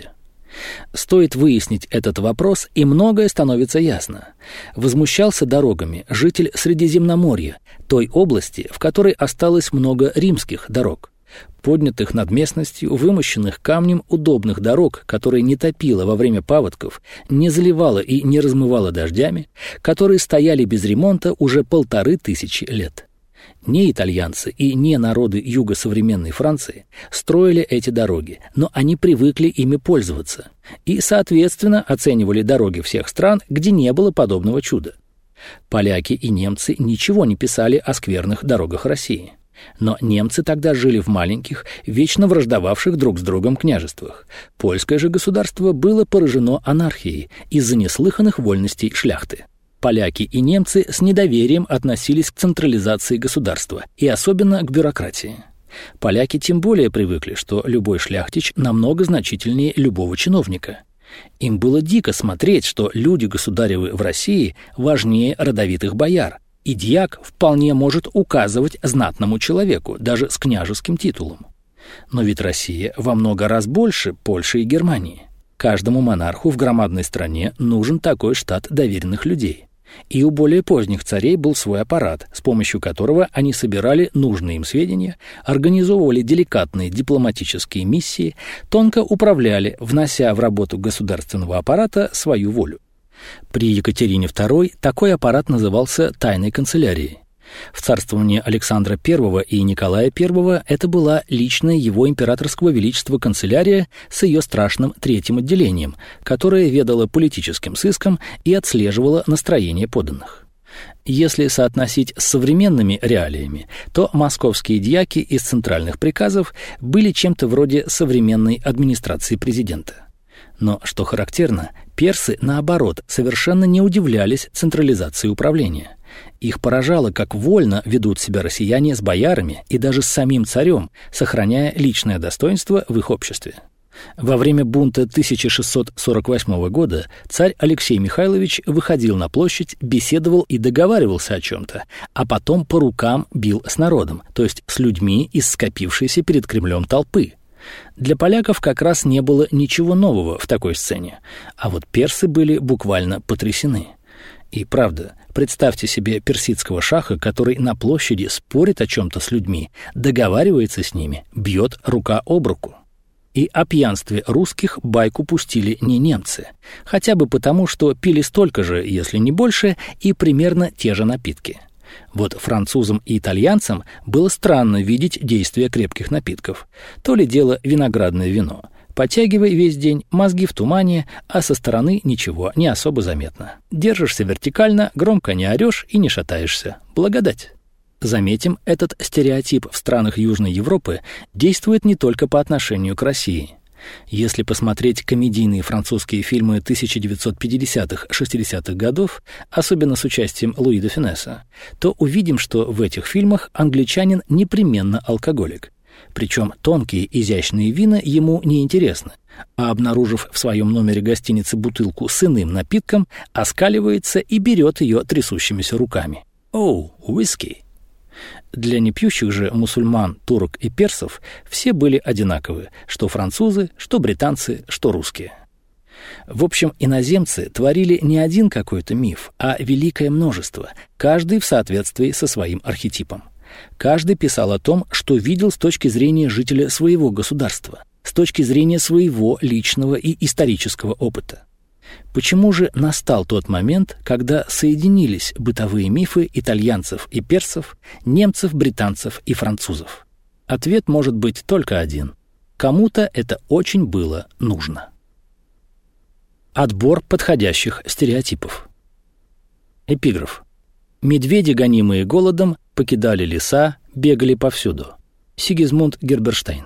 Стоит выяснить этот вопрос, и многое становится ясно. Возмущался дорогами житель Средиземноморья, той области, в которой осталось много римских дорог. Поднятых над местностью, вымощенных камнем удобных дорог, которые не топило во время паводков, не заливало и не размывало дождями, которые стояли без ремонта уже полторы тысячи лет. Не итальянцы и не народы юга современной Франции строили эти дороги, но они привыкли ими пользоваться и, соответственно, оценивали дороги всех стран, где не было подобного чуда. Поляки и немцы ничего не писали о скверных дорогах России. Но немцы тогда жили в маленьких, вечно враждовавших друг с другом княжествах. Польское же государство было поражено анархией из-за неслыханных вольностей шляхты. Поляки и немцы с недоверием относились к централизации государства и особенно к бюрократии. Поляки тем более привыкли, что любой шляхтич намного значительнее любого чиновника. Им было дико смотреть, что люди государевы в России важнее родовитых бояр, и дьяк вполне может указывать знатному человеку, даже с княжеским титулом. Но ведь Россия во много раз больше Польши и Германии. Каждому монарху в громадной стране нужен такой штат доверенных людей. И у более поздних царей был свой аппарат, с помощью которого они собирали нужные им сведения, организовывали деликатные дипломатические миссии, тонко управляли, внося в работу государственного аппарата свою волю. При Екатерине второй такой аппарат назывался тайной канцелярией. В царствовании Александра Первого и Николая Первого это была личная его императорского величества канцелярия с ее страшным третьим отделением, которое ведало политическим сыском и отслеживало настроение подданных. Если соотносить с современными реалиями, то московские дьяки из центральных приказов были чем-то вроде современной администрации президента. Но, что характерно, персы, наоборот, совершенно не удивлялись централизации управления. Их поражало, как вольно ведут себя россияне с боярами и даже с самим царем, сохраняя личное достоинство в их обществе. Во время бунта тысяча шестьсот сорок восьмого года царь Алексей Михайлович выходил на площадь, беседовал и договаривался о чем-то, а потом по рукам бил с народом, то есть с людьми из скопившейся перед Кремлем толпы. Для поляков как раз не было ничего нового в такой сцене, а вот персы были буквально потрясены. И правда, представьте себе персидского шаха, который на площади спорит о чем-то с людьми, договаривается с ними, бьет рука об руку. И о пьянстве русских байку пустили не немцы, хотя бы потому, что пили столько же, если не больше, и примерно те же напитки. Вот французам и итальянцам было странно видеть действие крепких напитков. То ли дело виноградное вино. Подтягивай весь день, мозги в тумане, а со стороны ничего не особо заметно. Держишься вертикально, громко не орешь и не шатаешься. Благодать. Заметим, этот стереотип в странах Южной Европы действует не только по отношению к России. Если посмотреть комедийные французские фильмы тысяча девятьсот пятидесятых-шестидесятых годов, особенно с участием Луи де Фюнеса, то увидим, что в этих фильмах англичанин непременно алкоголик. Причем тонкие, изящные вина ему не интересны, а обнаружив в своем номере гостиницы бутылку с иным напитком, оскаливается и берет ее трясущимися руками. «Оу, уиски!» Для непьющих же мусульман, турок и персов все были одинаковы, что французы, что британцы, что русские. В общем, иноземцы творили не один какой-то миф, а великое множество, каждый в соответствии со своим архетипом. Каждый писал о том, что видел с точки зрения жителя своего государства, с точки зрения своего личного и исторического опыта. Почему же настал тот момент, когда соединились бытовые мифы итальянцев и персов, немцев, британцев и французов? Ответ может быть только один. Кому-то это очень было нужно. Отбор подходящих стереотипов. Эпиграф. Медведи, гонимые голодом, покидали леса, бегали повсюду. Сигизмунд Герберштейн.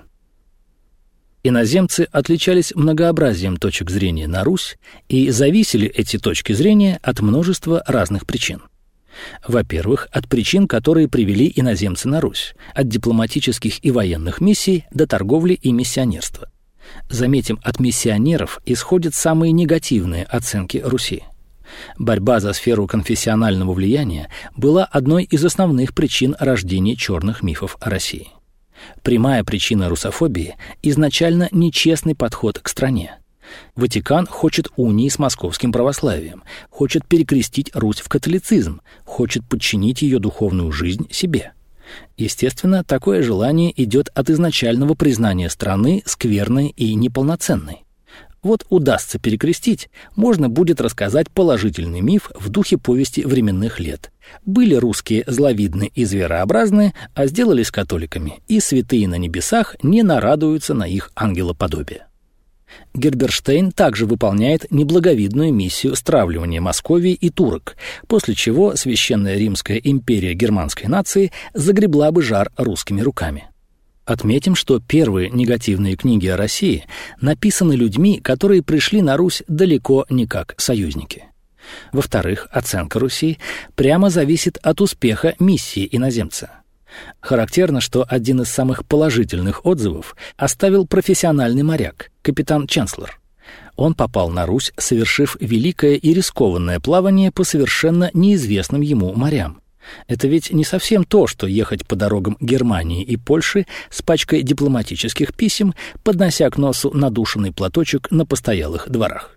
Иноземцы отличались многообразием точек зрения на Русь, и зависели эти точки зрения от множества разных причин. Во-первых, от причин, которые привели иноземцы на Русь, от дипломатических и военных миссий до торговли и миссионерства. Заметим, от миссионеров исходят самые негативные оценки Руси. Борьба за сферу конфессионального влияния была одной из основных причин рождения черных мифов о России. Прямая причина русофобии – изначально нечестный подход к стране. Ватикан хочет унии с московским православием, хочет перекрестить Русь в католицизм, хочет подчинить ее духовную жизнь себе. Естественно, такое желание идет от изначального признания страны скверной и неполноценной. Вот удастся перекрестить, можно будет рассказать положительный миф в духе повести временных лет. Были русские зловидны и зверообразны, а сделались католиками, и святые на небесах не нарадуются на их ангелоподобие. Герберштейн также выполняет неблаговидную миссию стравливания Московии и турок, после чего Священная Римская империя германской нации загребла бы жар русскими руками. Отметим, что первые негативные книги о России написаны людьми, которые пришли на Русь далеко не как союзники. Во-вторых, оценка Руси прямо зависит от успеха миссии иноземца. Характерно, что один из самых положительных отзывов оставил профессиональный моряк, капитан Ченслер. Он попал на Русь, совершив великое и рискованное плавание по совершенно неизвестным ему морям. Это ведь не совсем то, что ехать по дорогам Германии и Польши с пачкой дипломатических писем, поднося к носу надушенный платочек на постоялых дворах.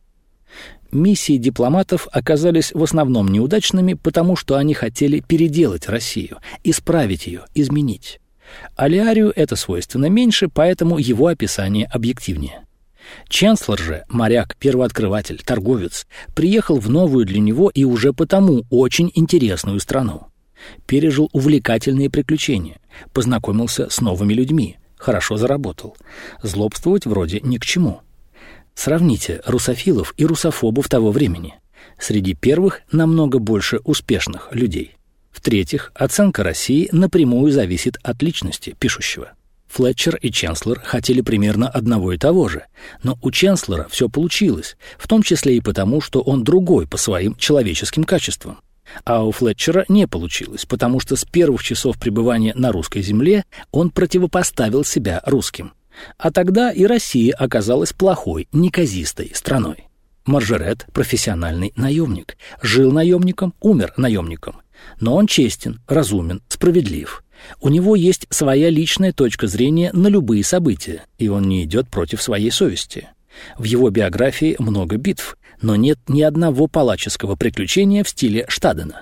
Миссии дипломатов оказались в основном неудачными, потому что они хотели переделать Россию, исправить ее, изменить. Алиарию это свойственно меньше, поэтому его описание объективнее. Ченслер же, моряк, первооткрыватель, торговец, приехал в новую для него и уже потому очень интересную страну. Пережил увлекательные приключения, познакомился с новыми людьми, хорошо заработал. Злобствовать вроде ни к чему. Сравните русофилов и русофобов того времени. Среди первых намного больше успешных людей. В-третьих, оценка России напрямую зависит от личности пишущего. Флетчер и Ченслер хотели примерно одного и того же, но у Ченслера все получилось, в том числе и потому, что он другой по своим человеческим качествам. А у Флетчера не получилось, потому что с первых часов пребывания на русской земле он противопоставил себя русским. А тогда и Россия оказалась плохой, неказистой страной. Маржерет – профессиональный наемник. Жил наемником, умер наемником. Но он честен, разумен, справедлив. У него есть своя личная точка зрения на любые события, и он не идет против своей совести. В его биографии много битв, но нет ни одного палаческого приключения в стиле Штадена.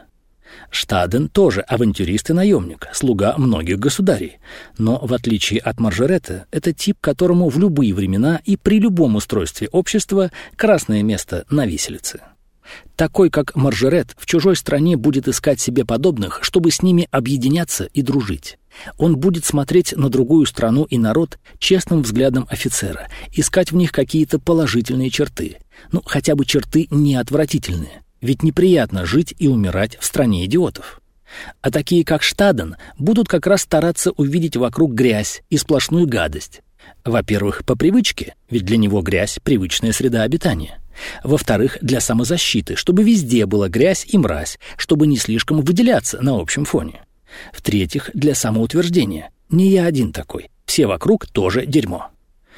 Штаден тоже авантюрист и наемник, слуга многих государей. Но, в отличие от Маржерета, это тип, которому в любые времена и при любом устройстве общества красное место на виселице. Такой, как Маржерет, в чужой стране будет искать себе подобных, чтобы с ними объединяться и дружить. Он будет смотреть на другую страну и народ честным взглядом офицера, искать в них какие-то положительные черты. Ну, хотя бы черты неотвратительные. Ведь неприятно жить и умирать в стране идиотов. А такие, как Штаден, будут как раз стараться увидеть вокруг грязь и сплошную гадость. Во-первых, по привычке, ведь для него грязь – привычная среда обитания. Во-вторых, для самозащиты, чтобы везде была грязь и мразь, чтобы не слишком выделяться на общем фоне. В-третьих, для самоутверждения. Не я один такой, все вокруг тоже дерьмо.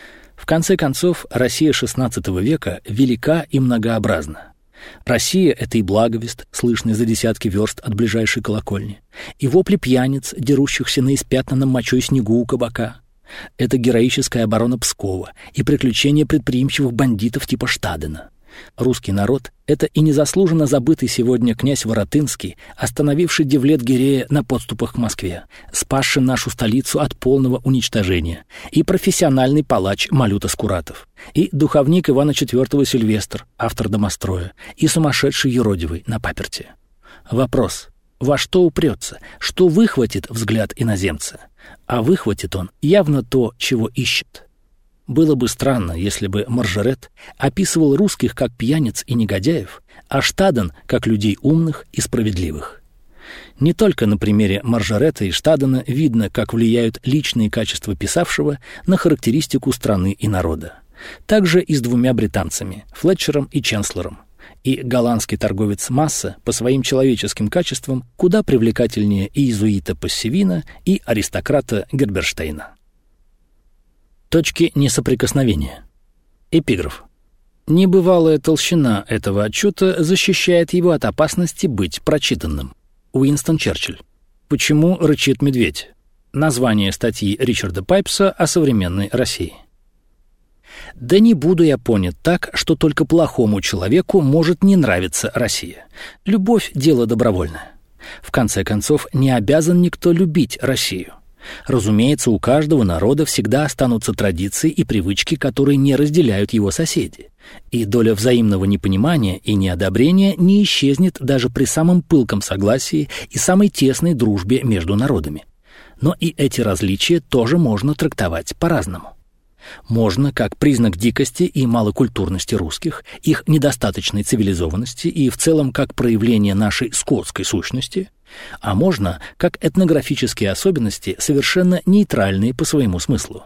В конце концов, Россия шестнадцатого века велика и многообразна. Россия — это и благовест, слышный за десятки верст от ближайшей колокольни, и вопли пьяниц, дерущихся на испятнанном мочой снегу у кабака. Это героическая оборона Пскова и приключения предприимчивых бандитов типа Штадена. Русский народ — это и незаслуженно забытый сегодня князь Воротынский, остановивший Девлет-Гирея на подступах к Москве, спасший нашу столицу от полного уничтожения, и профессиональный палач Малюта Скуратов, и духовник Ивана четвёртого Сильвестр, автор «Домостроя», и сумасшедший юродивый на паперти. Вопрос: во что упрется, что выхватит взгляд иноземца? А выхватит он явно то, чего ищет. Было бы странно, если бы Маржерет описывал русских как пьяниц и негодяев, а Штаден как людей умных и справедливых. Не только на примере Маржерета и Штадена видно, как влияют личные качества писавшего на характеристику страны и народа. Также и с двумя британцами – Флетчером и Ченслером. И голландский торговец Масса по своим человеческим качествам куда привлекательнее и иезуита Пассивина, и аристократа Герберштейна. Точки несоприкосновения. Эпиграф. Небывалая толщина этого отчета защищает его от опасности быть прочитанным. Уинстон Черчилль. Почему рычит медведь? Название статьи Ричарда Пайпса о современной России. Да не буду я понят так, что только плохому человеку может не нравиться Россия. Любовь – дело добровольное. В конце концов, не обязан никто любить Россию. Разумеется, у каждого народа всегда останутся традиции и привычки, которые не разделяют его соседи. И доля взаимного непонимания и неодобрения не исчезнет даже при самом пылком согласии и самой тесной дружбе между народами. Но и эти различия тоже можно трактовать по-разному. Можно как признак дикости и малокультурности русских, их недостаточной цивилизованности и в целом как проявление нашей скотской сущности, а можно как этнографические особенности, совершенно нейтральные по своему смыслу.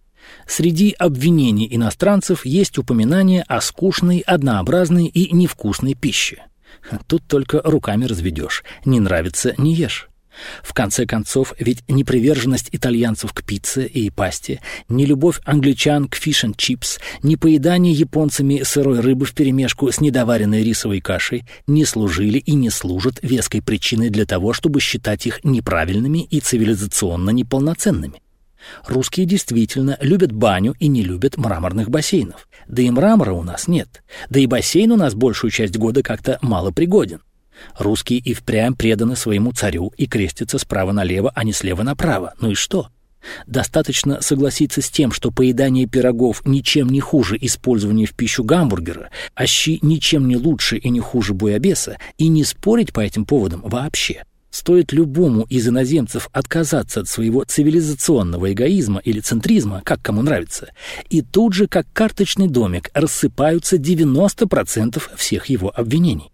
Среди обвинений иностранцев есть упоминание о скучной, однообразной и невкусной пище. Тут только руками разведешь. Не нравится — не ешь. В конце концов, ведь неприверженность итальянцев к пицце и пасте, ни любовь англичан к фиш энд чипс, ни поедание японцами сырой рыбы вперемешку с недоваренной рисовой кашей не служили и не служат веской причиной для того, чтобы считать их неправильными и цивилизационно неполноценными. Русские действительно любят баню и не любят мраморных бассейнов. Да и мрамора у нас нет. Да и бассейн у нас большую часть года как-то малопригоден. Русские и впрямь преданы своему царю и крестятся справа налево, а не слева направо. Ну и что? Достаточно согласиться с тем, что поедание пирогов ничем не хуже использования в пищу гамбургера, а щи ничем не лучше и не хуже буйабеса, и не спорить по этим поводам вообще. Стоит любому из иноземцев отказаться от своего цивилизационного эгоизма или центризма, как кому нравится, и тут же, как карточный домик, рассыпаются девяносто процентов всех его обвинений.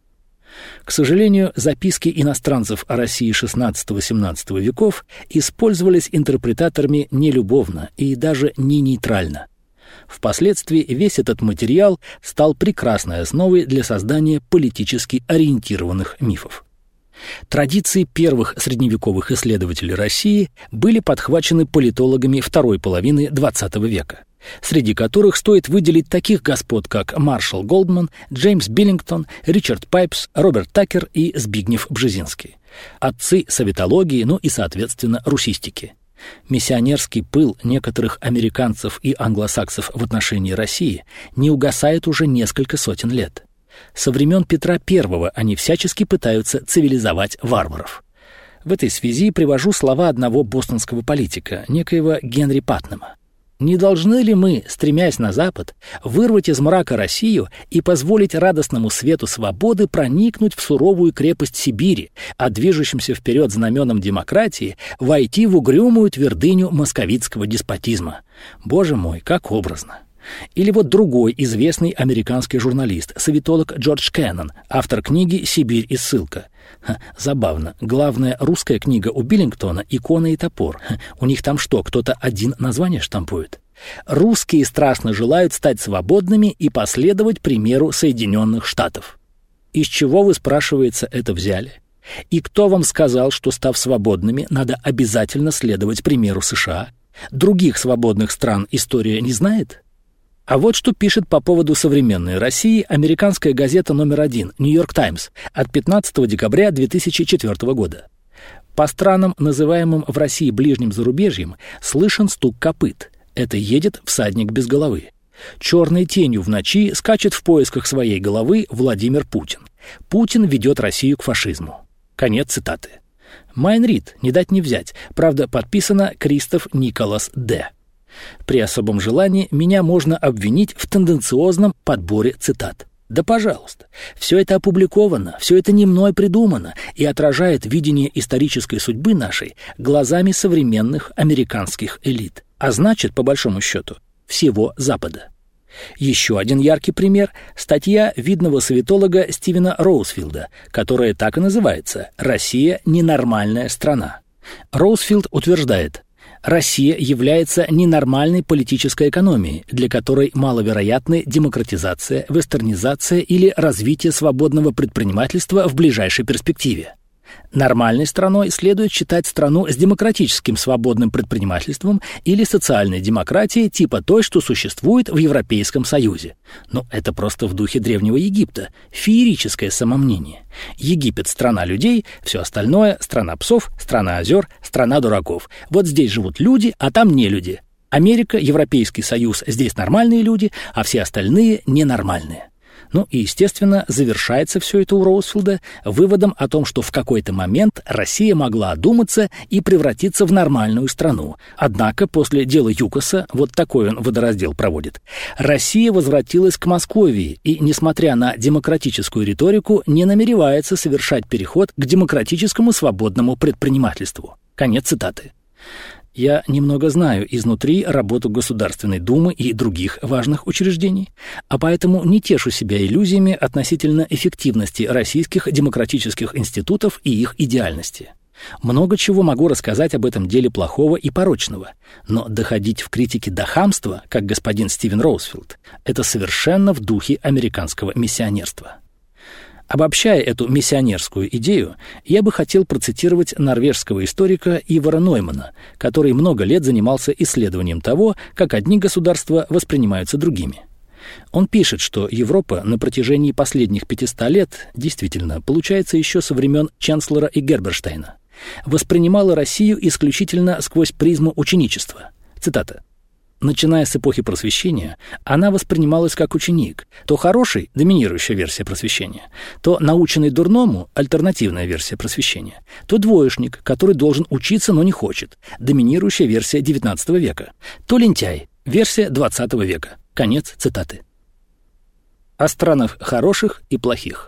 К сожалению, записки иностранцев о России шестнадцатого-семнадцатого веков использовались интерпретаторами нелюбовно и даже не нейтрально. Впоследствии весь этот материал стал прекрасной основой для создания политически ориентированных мифов. Традиции первых средневековых исследователей России были подхвачены политологами второй половины двадцатого века, среди которых стоит выделить таких господ, как Маршал Голдман, Джеймс Биллингтон, Ричард Пайпс, Роберт Такер и Збигнев Бжезинский. Отцы советологии, ну и, соответственно, русистики. Миссионерский пыл некоторых американцев и англосаксов в отношении России не угасает уже несколько сотен лет. Со времен Петра Первого они всячески пытаются цивилизовать варваров. В этой связи привожу слова одного бостонского политика, некоего Генри Патнема. Не должны ли мы, стремясь на Запад, вырвать из мрака Россию и позволить радостному свету свободы проникнуть в суровую крепость Сибири, а движущимся вперед знаменам демократии войти в угрюмую твердыню московитского деспотизма? Боже мой, как образно! Или вот другой известный американский журналист, советолог Джордж Кеннон, автор книги «Сибирь и ссылка». Ха, забавно. Главная русская книга у Биллингтона «Икона и топор». Ха, у них там что, кто-то один название штампует? Русские страстно желают стать свободными и последовать примеру Соединенных Штатов. Из чего, вы, спрашивается, это взяли? И кто вам сказал, что, став свободными, надо обязательно следовать примеру США? Других свободных стран история не знает? А вот что пишет по поводу современной России американская газета номер один «Нью-Йорк Таймс» от пятнадцатого декабря две тысячи четвёртого года. По странам, называемым в России ближним зарубежьем, слышен стук копыт. Это едет всадник без головы. Черной тенью в ночи скачет в поисках своей головы Владимир Путин. Путин ведет Россию к фашизму. Конец цитаты. Майн Рид, не дать не взять. Правда, подписано Кристоф Николас Д. При особом желании меня можно обвинить в тенденциозном подборе цитат. Да пожалуйста. Все это опубликовано, все это не мной придумано и отражает видение исторической судьбы нашей глазами современных американских элит. А значит, по большому счету, всего Запада. Еще один яркий пример – статья видного советолога Стивена Роузфилда, которая так и называется «Россия – ненормальная страна». Роузфилд утверждает: Россия является ненормальной политической экономией, для которой маловероятны демократизация, вестернизация или развитие свободного предпринимательства в ближайшей перспективе. Нормальной страной следует считать страну с демократическим свободным предпринимательством или социальной демократией типа той, что существует в Европейском Союзе. Но это просто в духе Древнего Египта, феерическое самомнение. Египет – страна людей, все остальное – страна псов, страна озер, страна дураков. Вот здесь живут люди, а там не люди. Америка, Европейский Союз – здесь нормальные люди, а все остальные – ненормальные. Ну и, естественно, завершается все это у Роузфилда выводом о том, что в какой-то момент Россия могла одуматься и превратиться в нормальную страну. Однако после дела ЮКОСа, вот такой он водораздел проводит, Россия возвратилась к Московии и, несмотря на демократическую риторику, не намеревается совершать переход к демократическому свободному предпринимательству. Конец цитаты. Я немного знаю изнутри работу Государственной Думы и других важных учреждений, а поэтому не тешу себя иллюзиями относительно эффективности российских демократических институтов и их идеальности. Много чего могу рассказать об этом деле плохого и порочного, но доходить в критике до хамства, как господин Стивен Роузфилд, это совершенно в духе американского миссионерства. Обобщая эту миссионерскую идею, я бы хотел процитировать норвежского историка Ивара Ноймана, который много лет занимался исследованием того, как одни государства воспринимаются другими. Он пишет, что Европа на протяжении последних пятисот лет, действительно, получается еще со времен Чанслера и Герберштейна, воспринимала Россию исключительно сквозь призму ученичества. Цитата. Начиная с эпохи Просвещения, она воспринималась как ученик, то хороший, доминирующая версия Просвещения, то наученный дурному, альтернативная версия Просвещения, то двоечник, который должен учиться, но не хочет, доминирующая версия девятнадцатого века, то лентяй, версия двадцатого века. Конец цитаты. О странах хороших и плохих.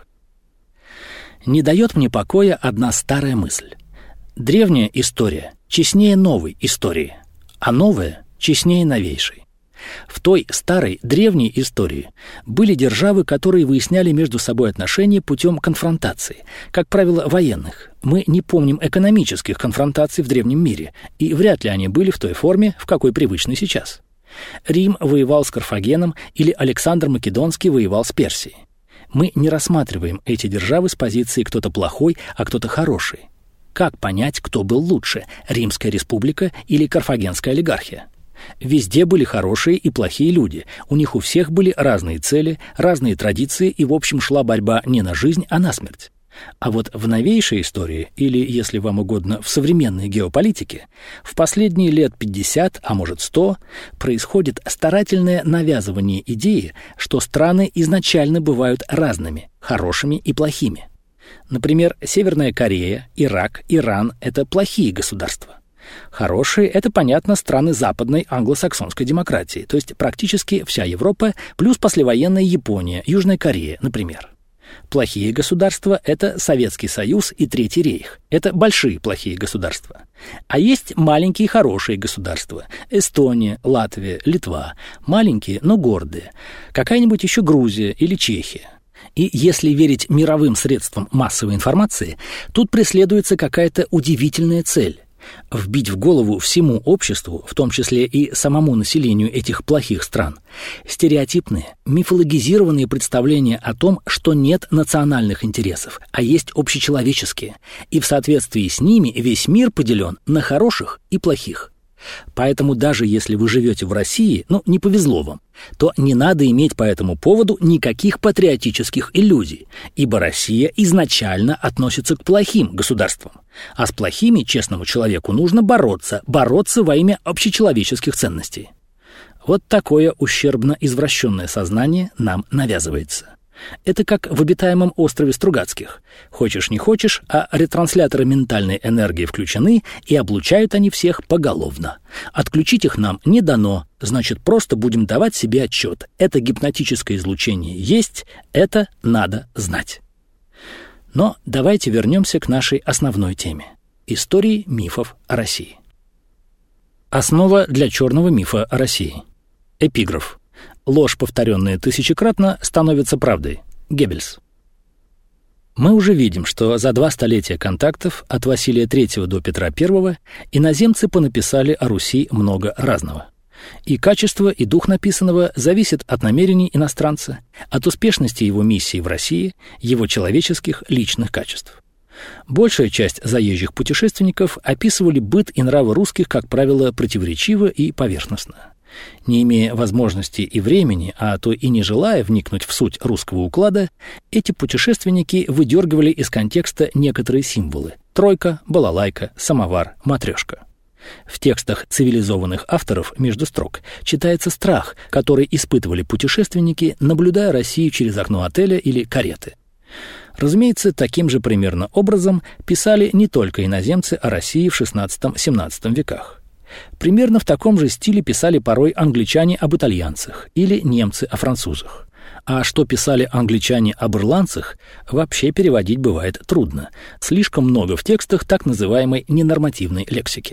Не дает мне покоя одна старая мысль. Древняя история честнее новой истории, а новая – честнее новейшей. В той старой, древней истории были державы, которые выясняли между собой отношения путем конфронтации, как правило, военных. Мы не помним экономических конфронтаций в древнем мире, и вряд ли они были в той форме, в какой привычны сейчас. Рим воевал с Карфагеном или Александр Македонский воевал с Персией. Мы не рассматриваем эти державы с позиции «кто-то плохой, а кто-то хороший». Как понять, кто был лучше – Римская республика или Карфагенская олигархия? Везде были хорошие и плохие люди, у них у всех были разные цели, разные традиции, и в общем шла борьба не на жизнь, а на смерть. А вот в новейшей истории, или, если вам угодно, в современной геополитике, в последние лет пятьдесят, а может сто, происходит старательное навязывание идеи, что страны изначально бывают разными, хорошими и плохими. Например, Северная Корея, Ирак, Иран – это плохие государства. Хорошие – это, понятно, страны западной англосаксонской демократии, то есть практически вся Европа, плюс послевоенная Япония, Южная Корея, например. Плохие государства – это Советский Союз и Третий рейх. Это большие плохие государства. А есть маленькие хорошие государства – Эстония, Латвия, Литва. Маленькие, но гордые. Какая-нибудь еще Грузия или Чехия. И если верить мировым средствам массовой информации, тут преследуется какая-то удивительная цель – вбить в голову всему обществу, в том числе и самому населению этих плохих стран, стереотипные, мифологизированные представления о том, что нет национальных интересов, а есть общечеловеческие, и в соответствии с ними весь мир поделен на хороших и плохих. Поэтому даже если вы живете в России, ну, не повезло вам, то не надо иметь по этому поводу никаких патриотических иллюзий, ибо Россия изначально относится к плохим государствам. А с плохими честному человеку нужно бороться, бороться во имя общечеловеческих ценностей. Вот такое ущербно извращенное сознание нам навязывается. Это как в обитаемом острове Стругацких. Хочешь не хочешь, а ретрансляторы ментальной энергии включены, и облучают они всех поголовно. Отключить их нам не дано, значит, просто будем давать себе отчет. Это гипнотическое излучение есть, это надо знать. Но давайте вернемся к нашей основной теме – истории мифов о России. Основа для черного мифа о России. Эпиграф. Ложь, повторенная тысячекратно, становится правдой. Геббельс. Мы уже видим, что за два столетия контактов, от Василия Третьего до Петра Первого, иноземцы понаписали о Руси много разного. И качество, и дух написанного зависит от намерений иностранца, от успешности его миссии в России, его человеческих личных качеств. Большая часть заезжих путешественников описывали быт и нравы русских, как правило, противоречиво и поверхностно. Не имея возможности и времени, а то и не желая вникнуть в суть русского уклада, эти путешественники выдергивали из контекста некоторые символы – тройка, балалайка, самовар, матрешка. В текстах цивилизованных авторов между строк читается страх, который испытывали путешественники, наблюдая Россию через окно отеля или кареты. Разумеется, таким же примерно образом писали не только иноземцы о России в шестнадцатом-семнадцатом веках. Примерно в таком же стиле писали порой англичане об итальянцах или немцы о французах. А что писали англичане об ирландцах, вообще переводить бывает трудно. Слишком много в текстах так называемой ненормативной лексики.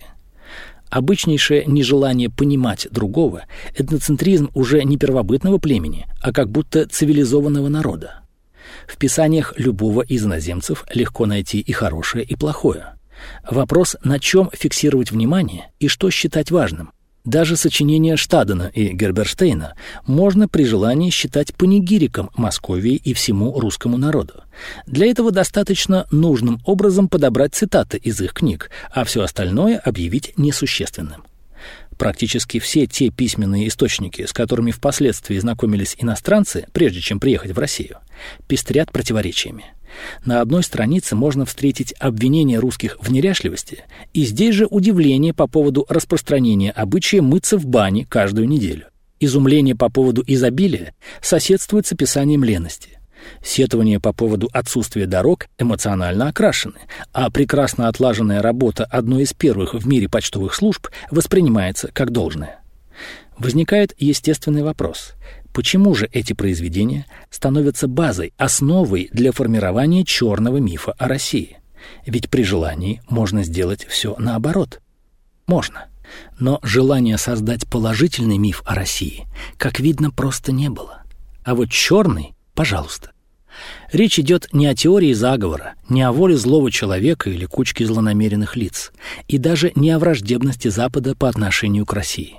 Обычнейшее нежелание понимать другого – этноцентризм уже не первобытного племени, а как будто цивилизованного народа. В писаниях любого из иноземцев легко найти и хорошее, и плохое. Вопрос, на чем фиксировать внимание и что считать важным. Даже сочинения Штадена и Герберштейна можно при желании считать панигириком Московии и всему русскому народу. Для этого достаточно нужным образом подобрать цитаты из их книг, а все остальное объявить несущественным. Практически все те письменные источники, с которыми впоследствии знакомились иностранцы, прежде чем приехать в Россию, пестрят противоречиями. На одной странице можно встретить обвинение русских в неряшливости, и здесь же удивление по поводу распространения обычая мыться в бане каждую неделю. Изумление по поводу изобилия соседствует с описанием лености. Сетования по поводу отсутствия дорог эмоционально окрашены, а прекрасно отлаженная работа одной из первых в мире почтовых служб воспринимается как должное. Возникает естественный вопрос: почему же эти произведения становятся базой, основой для формирования черного мифа о России? Ведь при желании можно сделать все наоборот. Можно. Но желания создать положительный миф о России, как видно, просто не было. А вот черный — пожалуйста. Речь идет не о теории заговора, не о воле злого человека или кучки злонамеренных лиц, и даже не о враждебности Запада по отношению к России.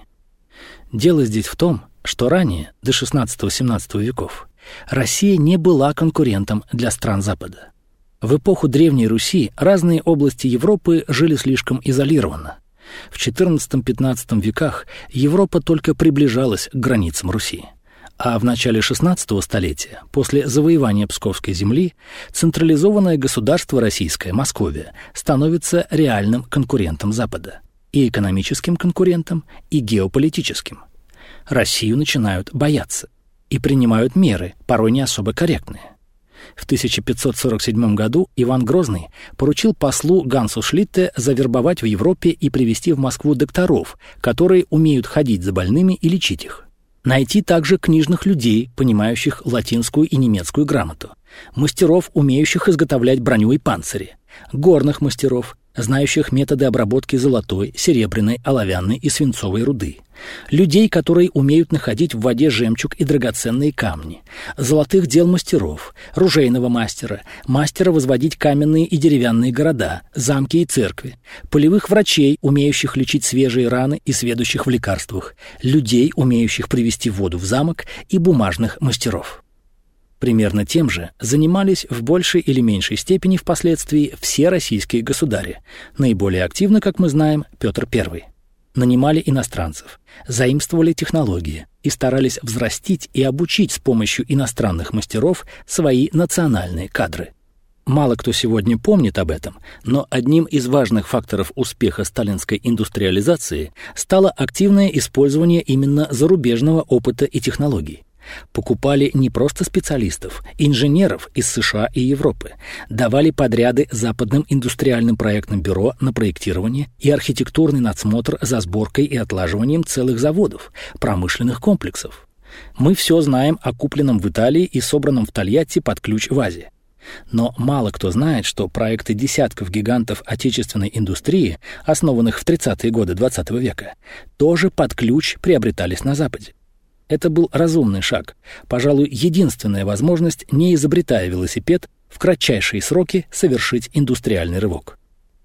Дело здесь в том, что ранее, до шестнадцатого-семнадцатого веков, Россия не была конкурентом для стран Запада. В эпоху Древней Руси разные области Европы жили слишком изолированно. В четырнадцатом-пятнадцатом веках Европа только приближалась к границам Руси. А в начале шестнадцатого столетия, после завоевания Псковской земли, централизованное государство российское, Московия, становится реальным конкурентом Запада. И экономическим конкурентом, и геополитическим. Россию начинают бояться и принимают меры, порой не особо корректные. В тысяча пятьсот сорок седьмом году Иван Грозный поручил послу Гансу Шлитте завербовать в Европе и привезти в Москву докторов, которые умеют ходить за больными и лечить их. Найти также книжных людей, понимающих латинскую и немецкую грамоту, мастеров, умеющих изготовлять броню и панцири, горных мастеров, знающих методы обработки золотой, серебряной, оловянной и свинцовой руды, людей, которые умеют находить в воде жемчуг и драгоценные камни, золотых дел мастеров, ружейного мастера, мастера возводить каменные и деревянные города, замки и церкви, полевых врачей, умеющих лечить свежие раны и сведущих в лекарствах, людей, умеющих привести воду в замок, и бумажных мастеров. Примерно тем же занимались в большей или меньшей степени впоследствии все российские государи, наиболее активно, как мы знаем, Петр Первый. Нанимали иностранцев, заимствовали технологии и старались взрастить и обучить с помощью иностранных мастеров свои национальные кадры. Мало кто сегодня помнит об этом, но одним из важных факторов успеха сталинской индустриализации стало активное использование именно зарубежного опыта и технологий. Покупали не просто специалистов, инженеров из США и Европы, давали подряды западным индустриальным проектным бюро на проектирование и архитектурный надсмотр за сборкой и отлаживанием целых заводов, промышленных комплексов. Мы все знаем о купленном в Италии и собранном в Тольятти под ключ вазе. Но мало кто знает, что проекты десятков гигантов отечественной индустрии, основанных в тридцатые годы двадцатого века, тоже под ключ приобретались на Западе. Это был разумный шаг, пожалуй, единственная возможность, не изобретая велосипед, в кратчайшие сроки совершить индустриальный рывок.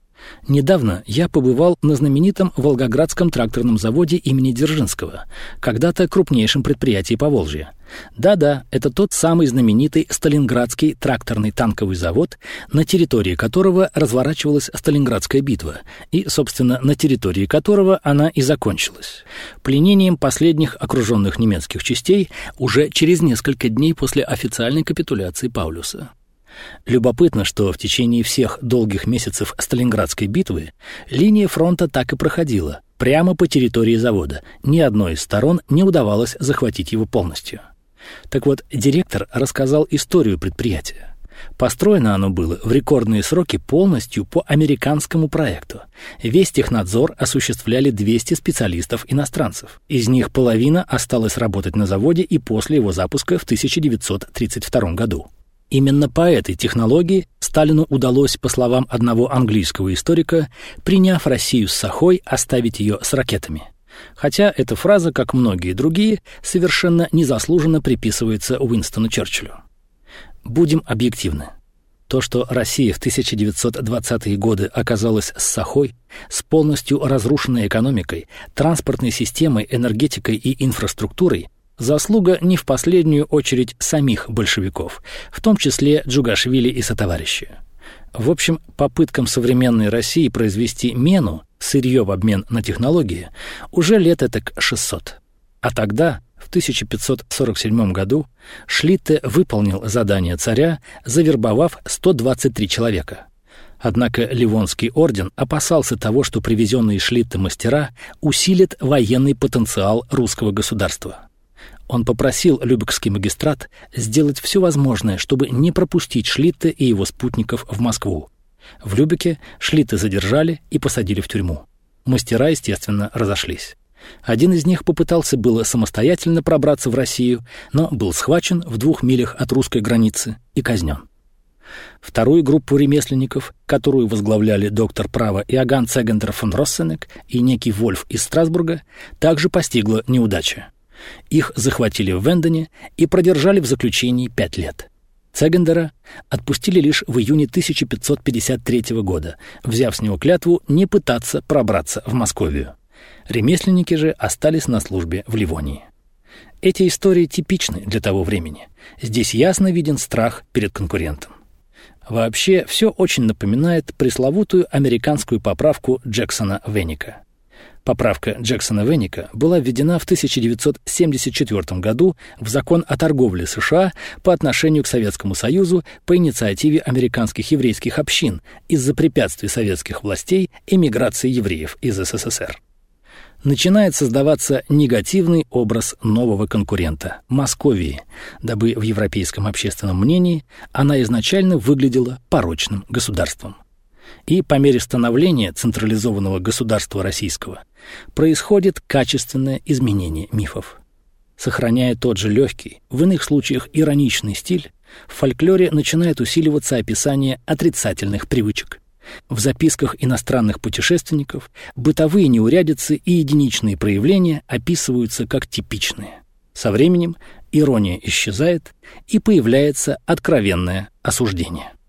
Недавно я побывал на знаменитом Волгоградском тракторном заводе имени Дзержинского, когда-то крупнейшем предприятии Поволжья. Да-да, это тот самый знаменитый Сталинградский тракторный танковый завод, на территории которого разворачивалась Сталинградская битва, и, собственно, на территории которого она и закончилась. Пленением последних окруженных немецких частей уже через несколько дней после официальной капитуляции Паулюса. Любопытно, что в течение всех долгих месяцев Сталинградской битвы линия фронта так и проходила, прямо по территории завода. Ни одной из сторон не удавалось захватить его полностью. Так вот, директор рассказал историю предприятия. Построено оно было в рекордные сроки полностью по американскому проекту. Весь технадзор осуществляли двести специалистов-иностранцев. Из них половина осталась работать на заводе и после его запуска в тысяча девятьсот тридцать втором году. Именно по этой технологии Сталину удалось, по словам одного английского историка, приняв Россию с сахой, оставить ее с ракетами. Хотя эта фраза, как многие другие, совершенно незаслуженно приписывается Уинстону Черчиллю. Будем объективны. То, что Россия в тысяча девятьсот двадцатые годы оказалась с сахой, с полностью разрушенной экономикой, транспортной системой, энергетикой и инфраструктурой, заслуга не в последнюю очередь самих большевиков, в том числе Джугашвили и сотоварищи. В общем, попыткам современной России произвести мену, сырье в обмен на технологии, уже лет этак шестьсот. А тогда, в тысяча пятьсот сорок седьмом году, Шлитте выполнил задание царя, завербовав сто двадцать три человека. Однако Ливонский орден опасался того, что привезенные Шлитте мастера усилят военный потенциал русского государства. Он попросил Любекский магистрат сделать все возможное, чтобы не пропустить Шлитте и его спутников в Москву. В Любеке Шлитте задержали и посадили в тюрьму. Мастера, естественно, разошлись. Один из них попытался было самостоятельно пробраться в Россию, но был схвачен в двух милях от русской границы и казнен. Вторую группу ремесленников, которую возглавляли доктор права Иоганн Цегендер фон Россенек и некий Вольф из Страсбурга, также постигла неудача. Их захватили в Вендене и продержали в заключении пять лет. Цегендера отпустили лишь в июне тысяча пятьсот пятьдесят третьего года, взяв с него клятву не пытаться пробраться в Московию. Ремесленники же остались на службе в Ливонии. Эти истории типичны для того времени. Здесь ясно виден страх перед конкурентом. Вообще, все очень напоминает пресловутую американскую поправку Джексона-Веника. Поправка Джексона-Веника была введена в тысяча девятьсот семьдесят четвёртом году в Закон о торговле США по отношению к Советскому Союзу по инициативе американских еврейских общин из-за препятствий советских властей эмиграции евреев из СССР. Начинает создаваться негативный образ нового конкурента – Московии, дабы в европейском общественном мнении она изначально выглядела порочным государством. И по мере становления централизованного государства российского происходит качественное изменение мифов. Сохраняя тот же легкий, в иных случаях ироничный стиль, в фольклоре начинает усиливаться описание отрицательных привычек. В записках иностранных путешественников бытовые неурядицы и единичные проявления описываются как типичные. Со временем ирония исчезает, и появляется откровенное осуждение.